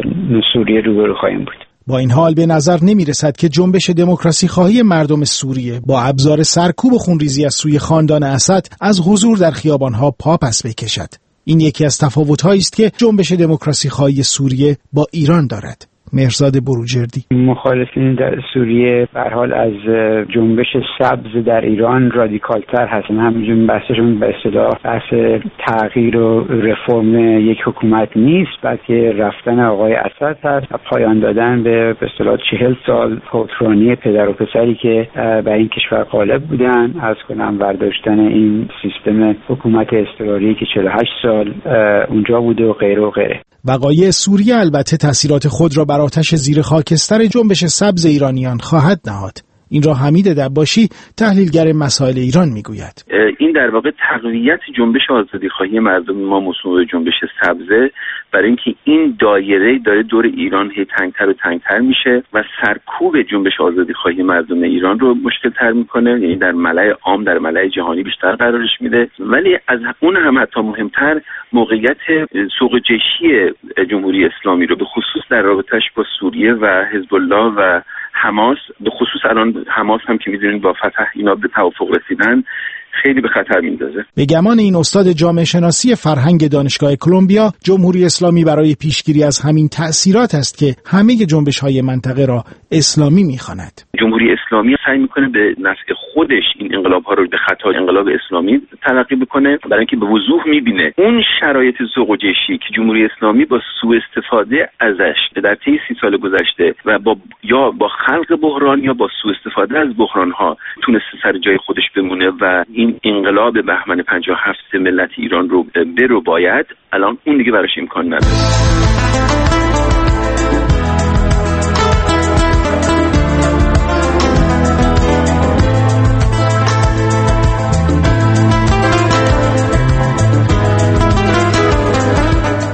سوریه روبرو خواهیم بود. با این حال به نظر نمی رسد که جنبش دموکراسی خواهی مردم سوریه با ابزار سرکوب و خونریزی از سوی خاندان اسد از حضور در خیابانها پا پس بکشد. این یکی از تفاوت‌هایی است که جنبش دموکراسی خواهی سوریه با ایران دارد. مهرزاد بروجردی: مخالفین در سوریه به هر حال از جنبش سبز در ایران رادیکال‌تر هستن. همینجور بحثشون به اصطلاح بحث تغییر و رفرم یک حکومت نیست، بلکه رفتن آقای اسد هست و پایان دادن به اصطلاح 40 سال حکمرانی پدر و پسری که بر این کشور غالب بودن. از کنم برداشتن این سیستم حکومت اضطراری که 48 سال اونجا بوده و غیره و غیره. وقایع سوریه البته تأثیرات خود را بر آتش زیر خاکستر جنبش سبز ایرانیان خواهد نهاد. این را حمید دباشی، تحلیلگر مسائل ایران، میگوید. این در واقع تقویت جنبش آزادیخواهی مردم ما مصوب به جنبش سبزه، برای اینکه این دایره داره دور ایران هی تنگتر و تنگتر میشه و سرکوب جنبش آزادیخواهی مردم ایران رو مشکل تر میکنه، یعنی در ملأ عام، در ملأ جهانی بیشتر قرارش میده. ولی از اون هم حتی مهمتر موقعیت سوق جشی جمهوری اسلامی رو به خصوص در رابطش با سوریه و حزب الله و حماس، به خصوص الان حماس هم که میدونید با فتح اینا به توافق رسیدن، خیلی به خطر میندازه. به گمان این استاد جامعه شناسی فرهنگ دانشگاه کلمبیا، جمهوری اسلامی برای پیشگیری از همین تأثیرات است که همه جنبش‌های منطقه را اسلامی می‌خواند. جمهوری اسلامی سعی میکنه به نفع خودش این انقلاب‌ها رو به خطای انقلاب اسلامی تلقی بکنه، برای اینکه به وضوح می‌بینه اون شرایط ذوق و جشی که جمهوری اسلامی با سوء استفاده ازش در طی 30 سال گذشته و یا با خلق بحران یا با سوء استفاده از بحران‌ها تونسته سر جای خودش بمونه و این انقلاب بهمن 57 ملت ایران رو برو باید، الان اون دیگه براش امکان نداره.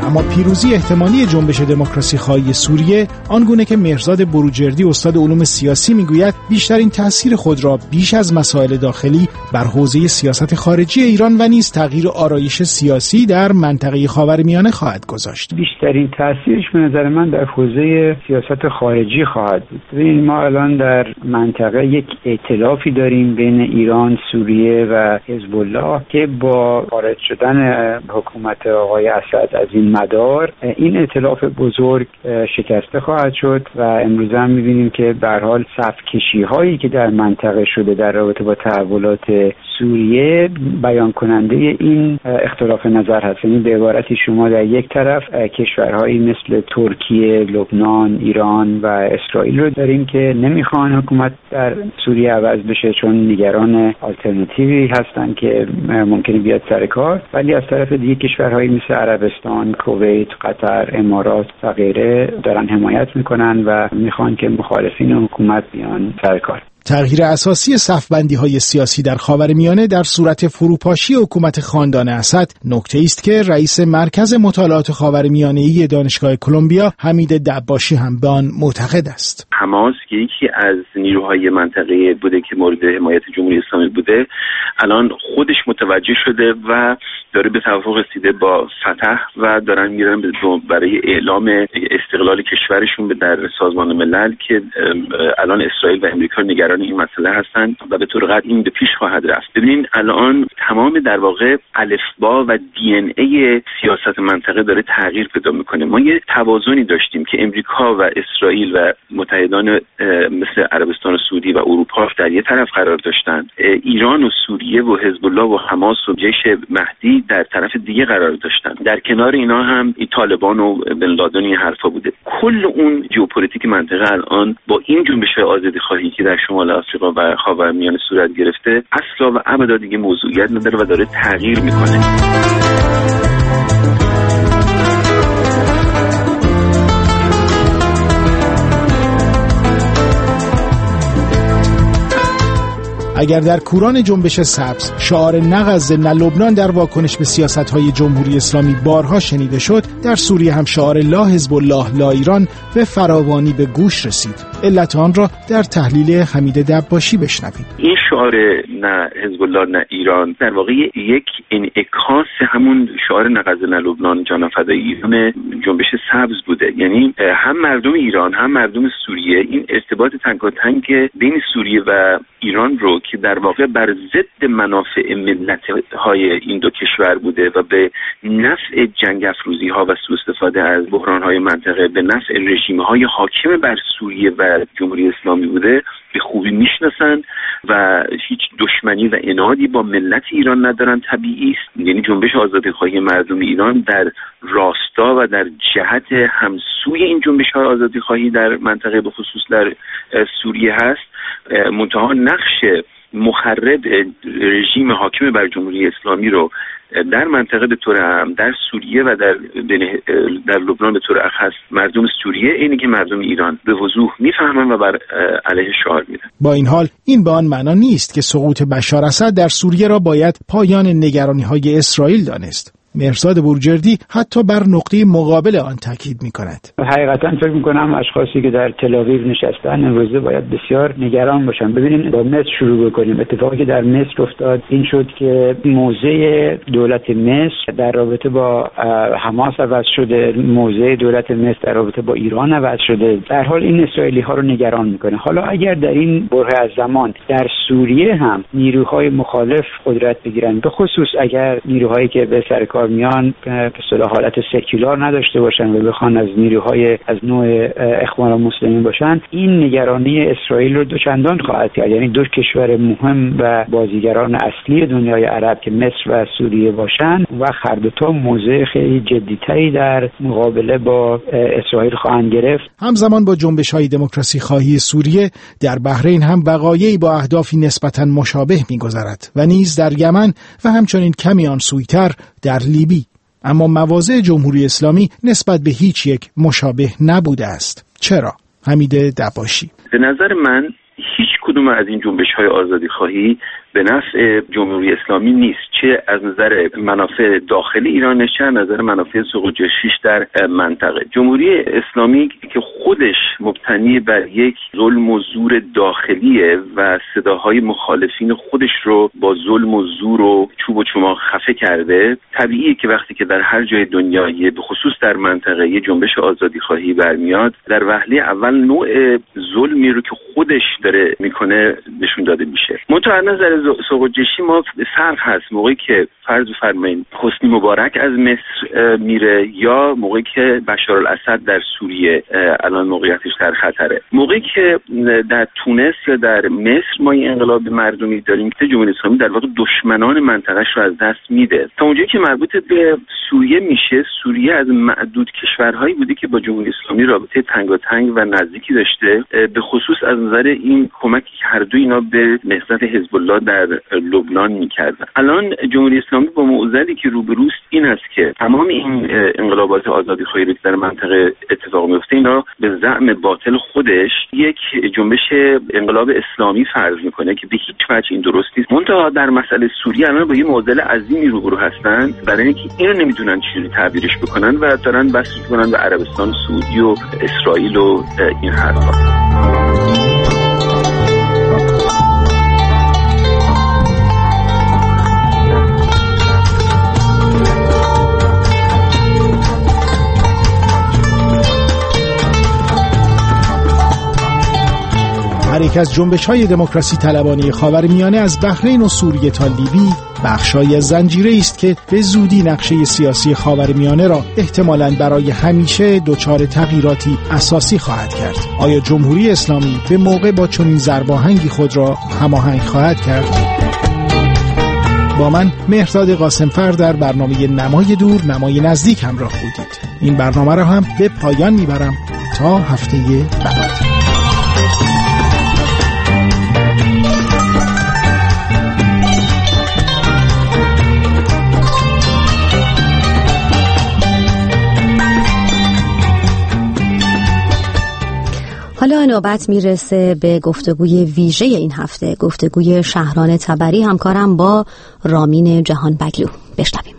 اما پیروزی احتمالی جنبش دموکراسی خواهی سوریه آنگونه که مهرزاد بروجردی استاد علوم سیاسی میگوید بیشترین تأثیر خود را بیش از مسائل داخلی بر حوزه سیاست خارجی ایران و نیز تغییر آرایش سیاسی در منطقه خاورمیانه خواهد گذاشت. بیشترین تأثیرش به نظر من در حوزه سیاست خارجی خواهد بود. ببینید ما الان در منطقه یک ائتلافی داریم بین ایران، سوریه و حزب الله که با وارد شدن حکومت آقای اسد از این مدار این ائتلاف بزرگ شکسته خواهد شد و امروز هم می‌بینیم که به هر حال صف‌کشی‌هایی که در منطقه شده در رابطه با تحولات سوریه بیان کننده این اختلاف نظر هست. یعنی به عبارتی شما در یک طرف کشورهایی مثل ترکیه، لبنان، ایران و اسرائیل رو داریم که نمیخوان حکومت در سوریه عوض بشه چون نگران آلترناتیوی هستن که ممکنه بیاد سر کار، ولی از طرف دیگه کشورهایی مثل عربستان، کویت، قطر، امارات و غیره دارن حمایت میکنن و میخوان که مخالفین حکومت بیان سر کار. تغییر اساسی صف‌بندی‌های سیاسی در خاورمیانه در صورت فروپاشی حکومت خاندان اسد نکته‌ای است که رئیس مرکز مطالعات خاورمیانه‌ای دانشگاه کلمبیا حمید دباشی هم به آن معتقد است. حماس که یکی از نیروهای منطقه بوده که مورد حمایت جمهوری اسلامی بوده، الان خودش متوجه شده و داره به توافق رسیده با فتح و دارن میرن برای اعلام استقلال کشورشون در سازمان ملل که الان اسرائیل و امریکا نگران این مسئله هستند و به طور قطعی این به پیش خواهد رفت. ببینین الان تمام در واقع الفبا و دی ان ای سیاست منطقه داره تغییر پیدا میکنه. ما یه توازنی داشتیم که امریکا و اسرائیل و متحدان مثل عربستان سعودی و اروپا در یه طرف قرار داشتن، ایران و سوریه و حزب الله و حماس و جیش مهدی در طرف دیگه قرار داشتن. در کنار اینا هم طالبان و بن لادن این حرفا بوده. کل اون ژئوپلیتیک منطقه الان با این جنبش‌های آزادی خواهی که در شمال آفریقا و خاورمیانه صورت گرفته اصلا و ابدا دیگه موضوعیت نداره و داره تغییر میکنه. اگر در کوران جنبش سبز شعار نه غزه نه لبنان در واکنش به سیاست‌های جمهوری اسلامی بارها شنیده شد، در سوریه هم شعار لا حزب الله لا ایران به فراوانی به گوش رسید. علت آن را در تحلیل حمید دباشی بشنوید. این شعار نه حزب الله نه ایران در واقع یک انعکاس همون شعار نه غزه نه لبنان جان فدای ایران جنبش سبز بوده. یعنی هم مردم ایران هم مردم سوریه این ارتباط تنگاتنگ بین سوریه و ایران رو که در واقع بر ضد منافع ملت‌های این دو کشور بوده و به نفع جنگ افروزی‌ها و سوء استفاده از بحران‌های منطقه به نفع رژیم‌های حاکم بر سوریه و جمهوری اسلامی بوده به خوبی میشناسن و هیچ دشمنی و عنادی با ملت ایران ندارن. طبیعی است. یعنی جنبش آزادی‌خواهی مردم ایران در راستا و در جهت همسوی این جنبش‌های آزادی‌خواهی در منطقه به خصوص در سوریه هست. منتها نقش مخرب رژیم حاکم بر جمهوری اسلامی رو در منطقه به طور عام در سوریه و در لبنان به طور اخص مردم سوریه اینی که مردم ایران به وضوح میفهمن و بر علیه شعار میدن. با این حال این به آن معنا نیست که سقوط بشار اسد در سوریه را باید پایان نگرانی‌های اسرائیل دانست. مهرزاد بروجردی حتی بر نقطه مقابل آن تاکید می‌کند. حقیقتا فکر می‌کنم اشخاصی که در تل آویو نشستن امروزه باید بسیار نگران باشن. ببینید با مصر شروع بکنیم. اتفاقی که در مصر افتاد این شد که موضع دولت مصر در رابطه با حماس عوض شده، موضع دولت مصر در رابطه با ایران عوض شده. در حال این اسرائیلی‌ها رو نگران می‌کنه. حالا اگر در این بره از زمان در سوریه هم نیروهای مخالف قدرت بگیرن، به خصوص اگر نیروهایی که به سر میان به اصطلاح حالت سکولار نداشته باشن و بخوان از نیروهای از نوع اخوان المسلمین باشن، این نگرانی اسرائیل رو دوچندان خواهد کرد. یعنی دو کشور مهم و بازیگران اصلی دنیای عرب که مصر و سوریه باشن و هر دو تا موضع خیلی جدی‌تری در مقابله با اسرائیل خواهند گرفت. همزمان با جنبش‌های دموکراسی خواهی سوریه در بحرین هم وقایعی با اهدافی نسبتاً مشابه می‌گذرد و نیز در یمن و همچنین کمی آن سوی‌تر در لیبی. اما مواضع جمهوری اسلامی نسبت به هیچ یک مشابه نبوده است. چرا؟ حمید دباشی: به نظر من هیچ کدوم از این جنبش‌های آزادی‌خواهی به نفع جمهوری اسلامی نیست، چه از نظر منافع داخلی ایرانش چه از نظر منافع سوق جشیش در منطقه. جمهوری اسلامی که خودش مبتنی بر یک ظلم و زور داخلیه و صداهای مخالفین خودش رو با ظلم و زور و چوب و چماق خفه کرده، طبیعیه که وقتی که در هر جای دنیا به خصوص در منطقه یه جنبش آزادی خواهی برمیاد، در وهله اول نوع ظلمی رو که خودش داره میکنه نشون داده میشه. منتها از نظر سوق جشی ما فرق هست موقعی که فرض بفرمایید حسنی مبارک از مصر میره یا موقعی که بشار الاسد در سوریه الان موقعیتش در خطره. موقعی که در تونس یا در مصر ما این انقلاب مردمی داریم که جمهوری اسلامی در واقع دشمنان منطقه‌اش رو از دست میده. تا اونجایی که مربوط به سوریه میشه، سوریه از معدود کشورهایی بوده که با جمهوری اسلامی رابطه تنگاتنگ و نزدیکی داشته، به خصوص از نظر این کمکی که هر دو اینا به نهضت حزب الله در لبنان میکردن. الان جمهوری اسلامی با معضلی که روبروست این است که تمام این انقلابات آزادی‌خواهی که در منطقه اتفاق میفته اینا به زعم باطل خودش یک جنبش انقلاب اسلامی فرض میکنه که به هیچ وجه این درست نیست. منتها در مسئله سوریه الان با یه معضل عظیمی روبرو هستن، برای اینکه اینو نمیدونن چجوری تعبیرش بکنن و دارن بس میکنن به عربستان سعودی و اسرائیل و این حرفا. هر یک از جنبش‌های دموکراسی طلبانه خاورمیانه از بحرین و سوریه تا لیبی بخشای از زنجیره است که به زودی نقشه سیاسی خاورمیانه را احتمالاً برای همیشه دچار تغییراتی اساسی خواهد کرد. آیا جمهوری اسلامی به موقع با چنین ضرباهنگی خود را هماهنگ خواهد کرد؟ با من مهرداد قاسمفر در برنامه نمای دور نمای نزدیک همراه بودید. این برنامه را هم به پایان میبرم تا هفته بعد. حالا نوبت میرسه به گفتگوی ویژه این هفته، گفتگوی شهران تبری، همکارم با رامین جهانبگلو. بشنویم.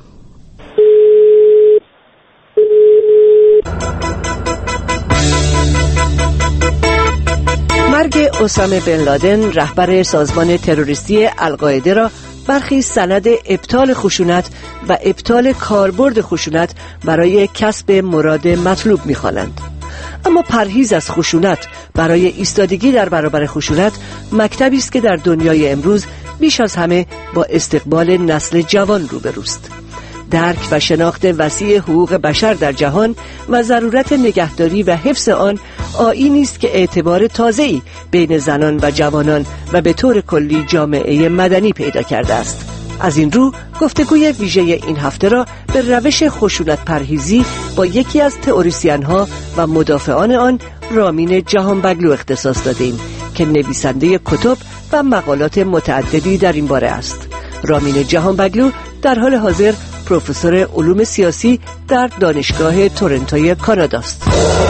مرگ اسامه بن لادن رهبر سازمان تروریستی القاعده را برخی سند ابطال خشونت و ابطال کاربرد خشونت برای کسب مراد مطلوب می‌خوانند. اما پرهیز از خشونت برای ایستادگی در برابر خشونت مکتبی است که در دنیای امروز بیش از همه با استقبال نسل جوان روبروست. درک و شناخت وسیع حقوق بشر در جهان و ضرورت نگهداری و حفظ آن آیینی است که اعتبار تازه‌ای بین زنان و جوانان و به طور کلی جامعه مدنی پیدا کرده است. از این رو گفتگوی ویژه این هفته را به روش خشونت پرهیزی با یکی از تئوریسین‌ها و مدافعان آن، رامین جهانبگلو اختصاص دادیم که نویسنده کتب و مقالات متعددی در این باره است. رامین جهانبگلو در حال حاضر پروفسور علوم سیاسی در دانشگاه تورنتوی کانادا است.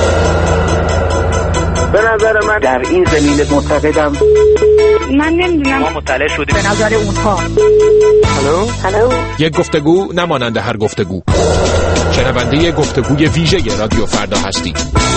به نظر من در این زمینه معتقدم، من نمیدونم، ما مطلع شدیم به نظر اونها. هلو یک گفتگو نمانند هر گفتگو. شنونده گفتگوی ویژه رادیو فردا هستید.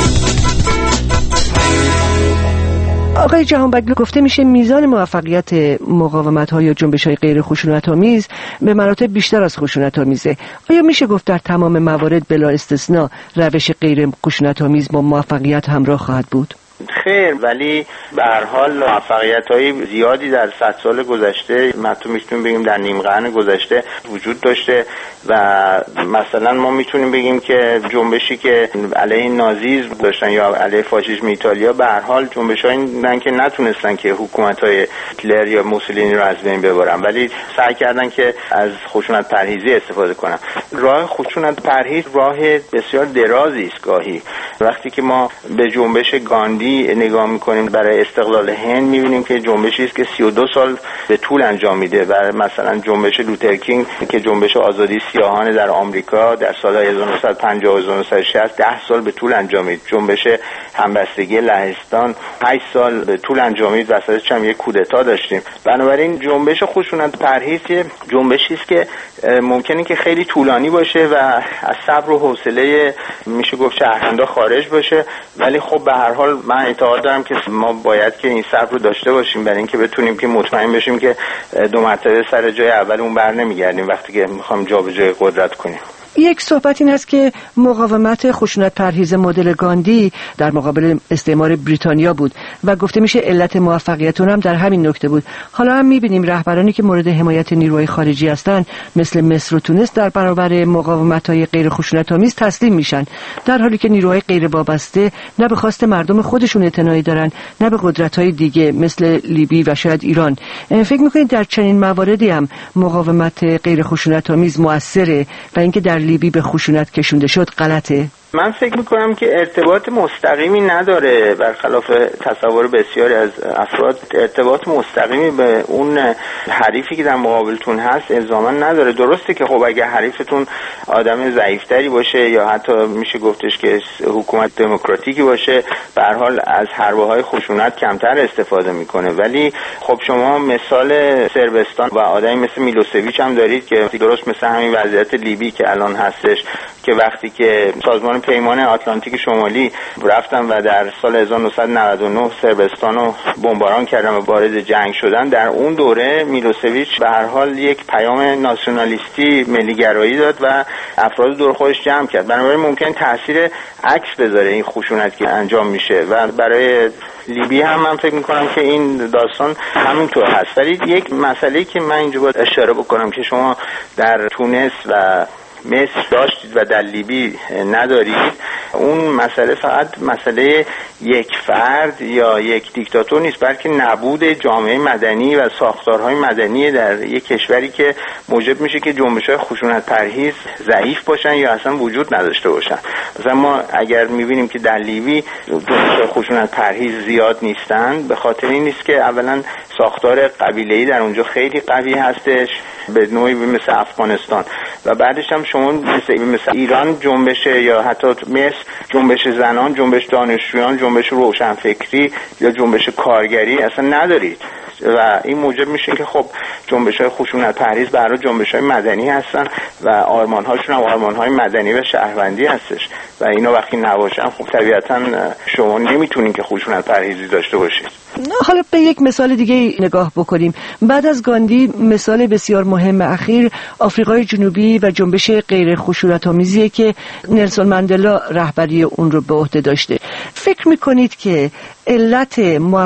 آقای جهانبگلو، گفته میشه میزان موفقیت مقاومت‌های یا جنبش‌های غیر خشونت‌آمیز به مراتب بیشتر از خشونت‌آمیزه. آیا میشه گفت در تمام موارد بلا استثناء روش غیر خشونت‌آمیز با موفقیت همراه خواهد بود؟ خیر، ولی به هر حال موفقیت‌های زیادی در 100 سال گذشته، مثلا میتونیم بگیم در نیم قرن گذشته وجود داشته و مثلا ما میتونیم بگیم که جنبشی که علیه نازیسم داشتن یا علیه فاشیسم ایتالیا به هر حال جنبش‌هایی بودن که نتونستن که حکومت‌های هیتلر یا موسولینی رو از بین ببرن، ولی سعی کردن که از خشونت پرهیزی استفاده کنن. راه خشونت پرهیز راه بسیار درازی است گاهی وقتی که ما به جنبش گاندی نگاه میکنیم برای استقلال هند، میبینیم که جنبشی است که 32 سال به طول انجام میده. و مثلا جنبش لوترکینگ که جنبش آزادی سیاهان در آمریکا در سالهای 1950 و 1960 10 سال به طول انجامید. جنبش همبستگی لهستان 8 سال به طول انجامید، وسطش هم یک کودتا داشتیم. بنابراین جنبش خشونت پرهیز جنبشی است که ممکنه که خیلی طولانی باشه و از صبر و حوصله میشه گفت شهروندا خارج باشه، ولی خب به هر حال من اعتقاد دارم که ما باید که این صبر رو داشته باشیم برای اینکه بتونیم که مطمئن بشیم که 2 مرتبه سر جای اولمون بر نمیگردیم وقتی که میخوام جابجایی قدرت کنیم. یک صحبت این است که مقاومت خشونت پرهیز مدل گاندی در مقابل استعمار بریتانیا بود و گفته میشه علت موفقیت اون هم در همین نکته بود. حالا هم میبینیم رهبرانی که مورد حمایت نیروهای خارجی هستند مثل مصر و تونس در برابر مقاومت‌های غیر خشونت‌آمیز تسلیم میشن، در حالی که نیروهای غیر وابسته نه به خواست مردم خودشون اعتنایی دارن نه به قدرت‌های دیگه مثل لیبی و شاید ایران. فکر میکنید در چنین مواردی هم مقاومت غیر خشونت‌آمیز موثره و اینکه در لیبی به خشونت کشونده شد غلطه؟ من فکر میکنم که ارتباط مستقیمی نداره، برخلاف تصور بسیاری از افراد ارتباط مستقیمی به اون حریفی که در مقابلتون هست الزاما نداره. درسته که خب اگه حریفتون آدم ضعیفتری باشه یا حتی میشه گفتش که حکومت دموکراتیکی باشه، به هر حال از حربه‌های خشونت کمتر استفاده میکنه. ولی خب شما مثال صربستان و آدمی مثل میلوسویچ هم دارید که درست مثل همین وضعیت لیبی که الان هستش، که وقتی که سازمان پیمان آتلانتیک شمالی رفتن و در سال 1999 صربستان رو بمباران کردن و وارد جنگ شدن، در اون دوره میلوسویچ به هر حال یک پیام ناسیونالیستی ملیگرایی داد و افراد دور خودش جمع کرد. بنابراین ممکن تاثیر عکس بذاره این خشونت که انجام میشه و برای لیبی هم من فکر میکنم که این داستان همینطور هست. ولی یک مسئله که من اینجا باید اشاره بکنم که شما در تونس و مصر داشتید و در لیبی ندارید، اون مسئله فقط مسئله یک فرد یا یک دیکتاتور نیست، بلکه نبود جامعه مدنی و ساختارهای مدنی در یک کشوری که موجب میشه که جنبش‌های خشونت پرهیز ضعیف باشن یا اصلا وجود نداشته باشن. مثلا ما اگر میبینیم که در لیبی جنبش‌های خشونت پرهیز زیاد نیستن، به خاطر این نیست که اولا ساختار قبیله‌ای در اونجا خیلی قوی هستش به نوعی مثل افغانستان، و بعدش هم شما مثل ایران جنبش یا حتی مصر جنبش زنان، جنبش دانشجویان، جنبش روشنفکری یا جنبش کارگری اصلا ندارید و این موجب میشه که خب جنبش‌های خشونت پرهیز برای جنبش‌های مدنی هستن و آرمان‌هاشون هم آرمان‌های مدنی و شهروندی هستش و اینا وقتی نباشن خب طبیعتاً شما نمیتونین که خشونت پرهیزی داشته باشید. حالا به یک مثال دیگه نگاه بکنیم. بعد از گاندی مثال بسیار مهم اخیر آفریقای جنوبی و جنبش غیر خشونت‌آمیزیه که نلسون ماندلا رهبری اون رو به عهده داشته. فکر میکنید که علت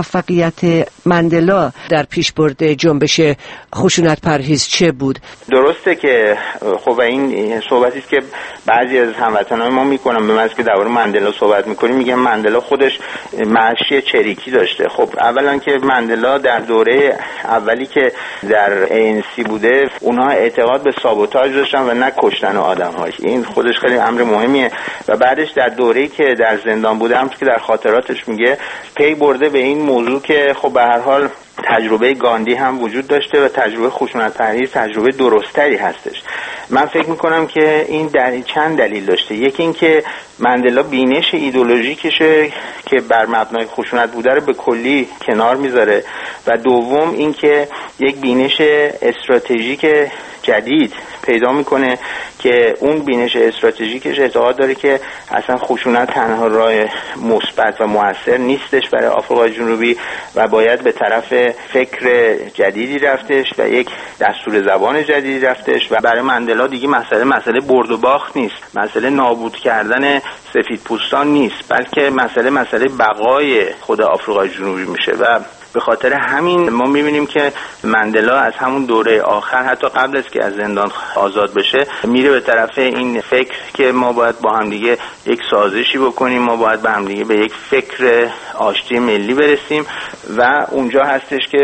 موفقیت ماندلا در پیشبرد جنبش خشونت پرهیز چه بود؟ درسته که خب این صحبتی است که بعضی از هموطنان ما میکنن، به من که درباره ماندلا صحبت میکنیم میگن ماندلا خودش معاشی چریکی داشته. خب اولا که ماندلا در دوره اولی که در ANC بوده اونها اعتقاد به سابوتاژ داشتن و نه کشتن آدم‌ها، این خودش خیلی امر مهمیه. و بعدش در دوره‌ای که در زندان بوده هم که در خاطراتش میگه پی برده به این موضوع که خب به هر حال تجربه گاندی هم وجود داشته و تجربه خشونت پرهیز تجربه درستری هستش. من فکر میکنم که این در چند دلیل داشته. یکی این که ماندلا بینش ایدئولوژیکشه که بر مبنای خشونت بوده رو به کلی کنار میذاره و دوم این که یک بینش استراتژیک جدید پیدا میکنه که اون بینش استراتژیکش اعتقاد داره که اصلا خشونت تنها راه مثبت و موثر نیستش برای آفریقای جنوبی و باید به طرف فکر جدیدی رفتش و یک دستور زبان جدیدی رفتش. و برای ماندلا دیگه مسئله برد و باخت نیست، مسئله نابود کردن سفیدپوستان نیست، بلکه مسئله بقای خود آفریقای جنوبی میشه. و به خاطر همین ما میبینیم که ماندلا از همون دوره آخر حتی قبل از که از زندان آزاد بشه میره به طرف این فکر که ما باید با هم دیگه یک سازشی بکنیم، ما باید با هم دیگه به یک فکر آشتی ملی برسیم و اونجا هستش که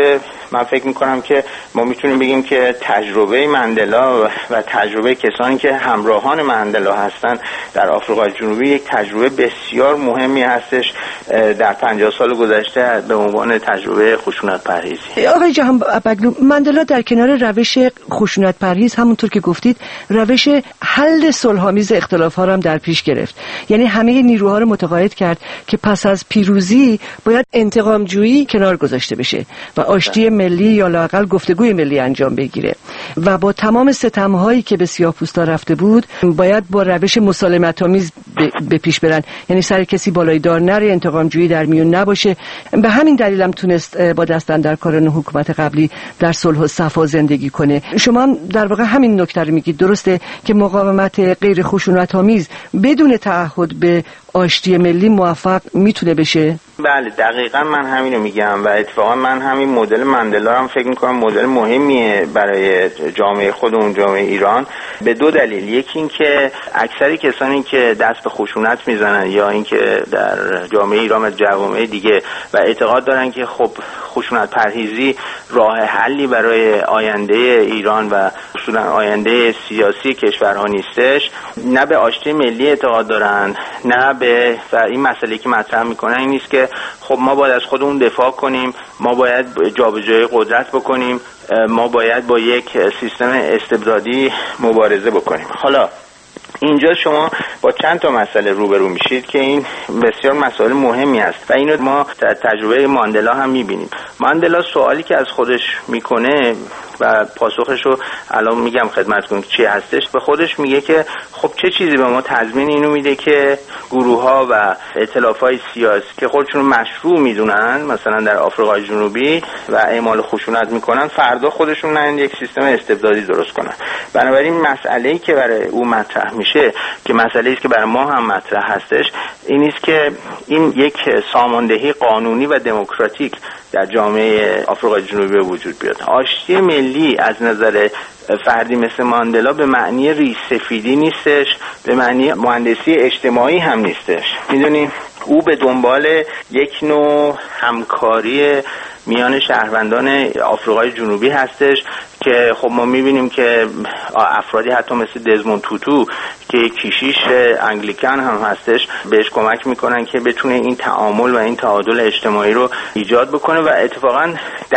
من فکر میکنم که ما میتونیم بگیم که تجربه مندلا و تجربه کسانی که همراهان مندلا هستن در آفریقای جنوبی یک تجربه بسیار مهمی هستش در 50 سال گذشته به عنوان تجربه خشونت پرهیزی. آقای جهانبگلو، مندلا در کنار روش خشونت پرهیز همونطور که گفتید روش حل صلح‌آمیز اختلاف‌ها را هم در پیش گرفت. یعنی همه نیروها رو متقاعد کرد که پس از پیروزی باید انتقام جویی کنار گذاشته بشه و آشتی ملی یا لااقل گفتگوی ملی انجام بگیره و با تمام ستم‌هایی که به سیاه‌پوستا رفته بود باید با روش مسالمت‌آمیز به پیش برن. یعنی سر کسی بالای دار نره، انتقام جویی در میون نباشه. به همین دلیل هم تونست با دست اندرکاران حکومت قبلی در صلح و صفا زندگی کنه. شما هم در واقع همین نکته رو میگید، درسته که مقاومت غیر خشونت‌آمیز بدون تعهد به آشتی ملی موفق میتونه بشه؟ بله دقیقاً من همینو میگم و اتفاقا من همین مدل مندلا رو هم فکر میکنم مدل مهمیه برای جامعه خودمون، جامعه ایران، به دو دلیل. یکی این که اکثری کسانی که دست به خشونت میزنن یا اینکه در جامعه ایران و جوامع دیگه و اعتقاد دارن که خب خشونت پرهیزی راه حلی برای آینده ایران و اصولا آینده سیاسی کشورها نیستش، نه به آشتی ملی اعتقاد دارن، نه به و این مسئله که مطرح میکنن این نیست که خب ما باید از خودمون دفاع کنیم، ما باید جابجایی قدرت بکنیم، ما باید با یک سیستم استبدادی مبارزه بکنیم. حالا اینجا شما با چند تا مسئله روبرو میشید که این بسیار مسائل مهمی است و اینو ما در تجربه ماندلا هم میبینیم. ماندلا سوالی که از خودش میکنه و پاسخشو الان میگم خدمتتون چی هستش، به خودش میگه که خب چه چیزی به ما تضمین اینو میده که گروه‌ها و ائتلاف‌های سیاسی که خودشون مشروع میدونن مثلا در آفریقای جنوبی و اعمال خشونت میکنن فردا خودشون نه یک سیستم استبدادی درست کنن. بنابراین مسئله‌ای که برای او مطرح میشه که مسئله‌ای است که برای ما هم مطرح هستش این است که این یک ساماندهی قانونی و دموکراتیک در جامعه آفریقای جنوبی وجود بیاد. آشتی ملی از نظر فردی مثل ماندلا به معنی ریش‌سفیدی نیستش، به معنی مهندسی اجتماعی هم نیستش. میدونین او به دنبال یک نوع همکاری میان شهروندان آفریقای جنوبی هستش که خب ما میبینیم که افرادی حتی مثل دزموند توتو که کشیش انگلیکن هم هستش بهش کمک میکنن که بتونه این تعامل و این تعادل اجتماعی رو ایجاد بکنه و اتفاقا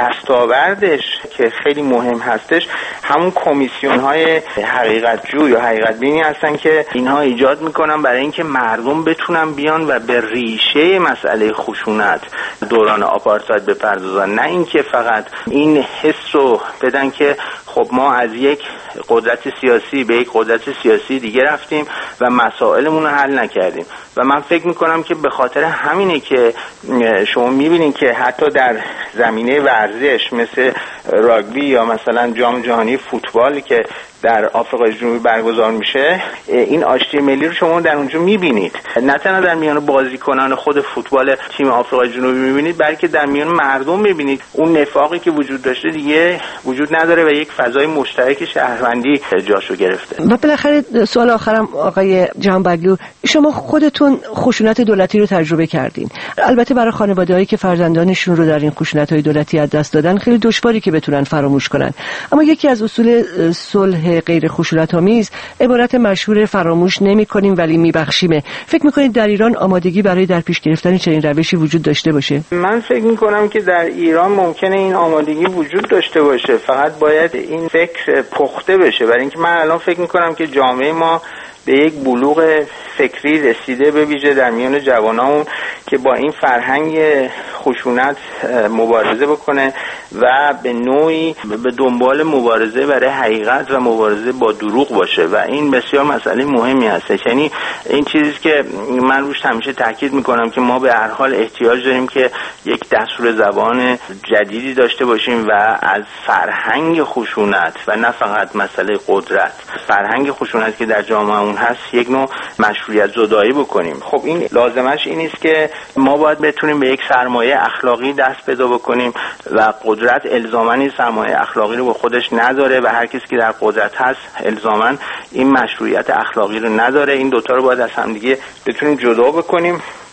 دستاوردش که خیلی مهم هستش همون کمیسیون های حقیقت جو یا حقیقت بینی هستن که اینها ایجاد میکنن برای اینکه مردم بتونن بیان و به ریشه مسئله خشونت دوران آپارتاید بپردازن، نه اینکه فقط این حس رو بدن که خب ما از یک قدرت سیاسی به یک قدرت سیاسی دیگه رفتیم و مسائلمون رو حل نکردیم. و من فکر میکنم که به خاطر همینه که شما میبینین که حتی در زمینه ورزش مثل راگبی یا مثلا جام جهانی فوتبالی که در آفریقای جنوبی برگزار میشه این آشتی ملی رو شما در اونجا میبینید، نه تنها در میان بازیکنان خود فوتبال تیم آفریقای جنوبی میبینید بلکه در میان مردم میبینید اون نفاقی که وجود داشته دیگه وجود نداره و یک فضای مشترک شهروندی جاشو گرفته. و بالاخره سوال آخرم آقای جهانبگلو، شما خودتون خشونت دولتی رو تجربه کردین. البته برای خانواده‌هایی که فرزندانشون رو در این خشونت‌های دولتی از دست دادن خیلی دشواری که بتونن فراموش کنن، اما یکی از اصول صلح غیر خشونت‌آمیز عبارت مشهور فراموش نمی‌کنیم ولی می‌بخشیمه. فکر می‌کنید در ایران آمادگی برای در پیش گرفتن چنین روشی وجود داشته باشه؟ من فکر می‌کنم که در ایران ممکنه این آمادگی وجود داشته باشه، فقط باید این فکر پخته بشه. برای اینکه من الان فکر می‌کنم که جامعه ما به یک بلوغ فکری رسیده، به ویژه در میان جوانامون، که با این فرهنگ خشونت مبارزه بکنه و به نوعی به دنبال مبارزه برای حقیقت و مبارزه با دروغ باشه و این بسیار مسئله مهمی هست. یعنی این چیزی که من روش همیشه تاکید میکنم که ما به هر حال احتیاج داریم که یک دستور زبان جدیدی داشته باشیم و از فرهنگ خشونت و نه فقط مسئله قدرت، فرهنگ خشونت که در جامعهمون هست یک نوع مشروعیت زدایی بکنیم. خب این لازمش این است که ما باید بتونیم به یک سرمایه اخلاقی دست پیدا بکنیم و قدرت الزاماً این سرمایه اخلاقی رو به خودش نداره و هر کسی که در قدرت هست الزاماً این مشروعیت اخلاقی رو نداره. این دوتا رو باید از هم دیگه بتونیم جدا بکنیم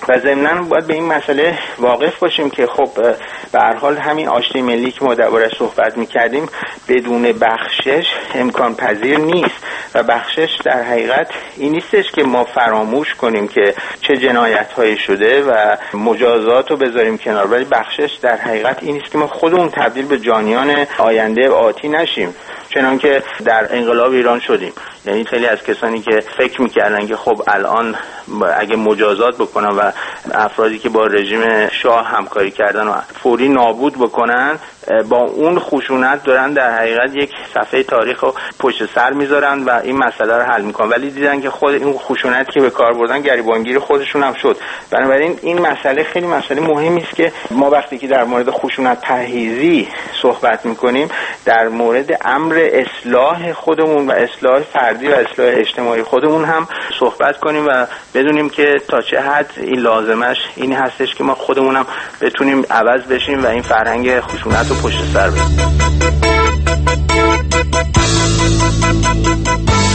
و ضمناً باید به این مسئله واقف باشیم که خب به هر حال همین آشتی ملی که ما درباره‌اش صحبت می‌کردیم بدون بخشش امکان پذیر نیست و بخشش در حقیقت این نیستش که ما فراموش کنیم که چه جنایت‌هایی شده و مجازات رو بذاریم کنار، ولی بخشش در حقیقت این نیست که ما خودمون تبدیل به جانیان آینده آتی نشیم چنانکه در انقلاب ایران شدیم. یعنی خیلی از کسانی که فکر میکردن که خب الان اگه مجازات بکنن و افرادی که با رژیم شاه همکاری کردن و فوری نابود بکنن، با اون خشونت دارن در حقیقت یک صفحه تاریخ رو پشت سر میذارن و این مسئله رو حل میکنن، ولی دیدن که خود این خشونتی که به کار بردن گریبانگیر خودشون هم شد. بنابراین این مسئله خیلی مسئله مهمی است که ما وقتی که در مورد خشونت پرهیزی صحبت میکنیم در مورد امر اصلاح خودمون و اصلاح فردی و اصلاح اجتماعی خودمون هم صحبت کنیم و بدونیم که تا چه حد این لازمش این هستش که ما خودمونم بتونیم عوض بشیم و این فرهنگ خشونت رو پشت سر بذاریم.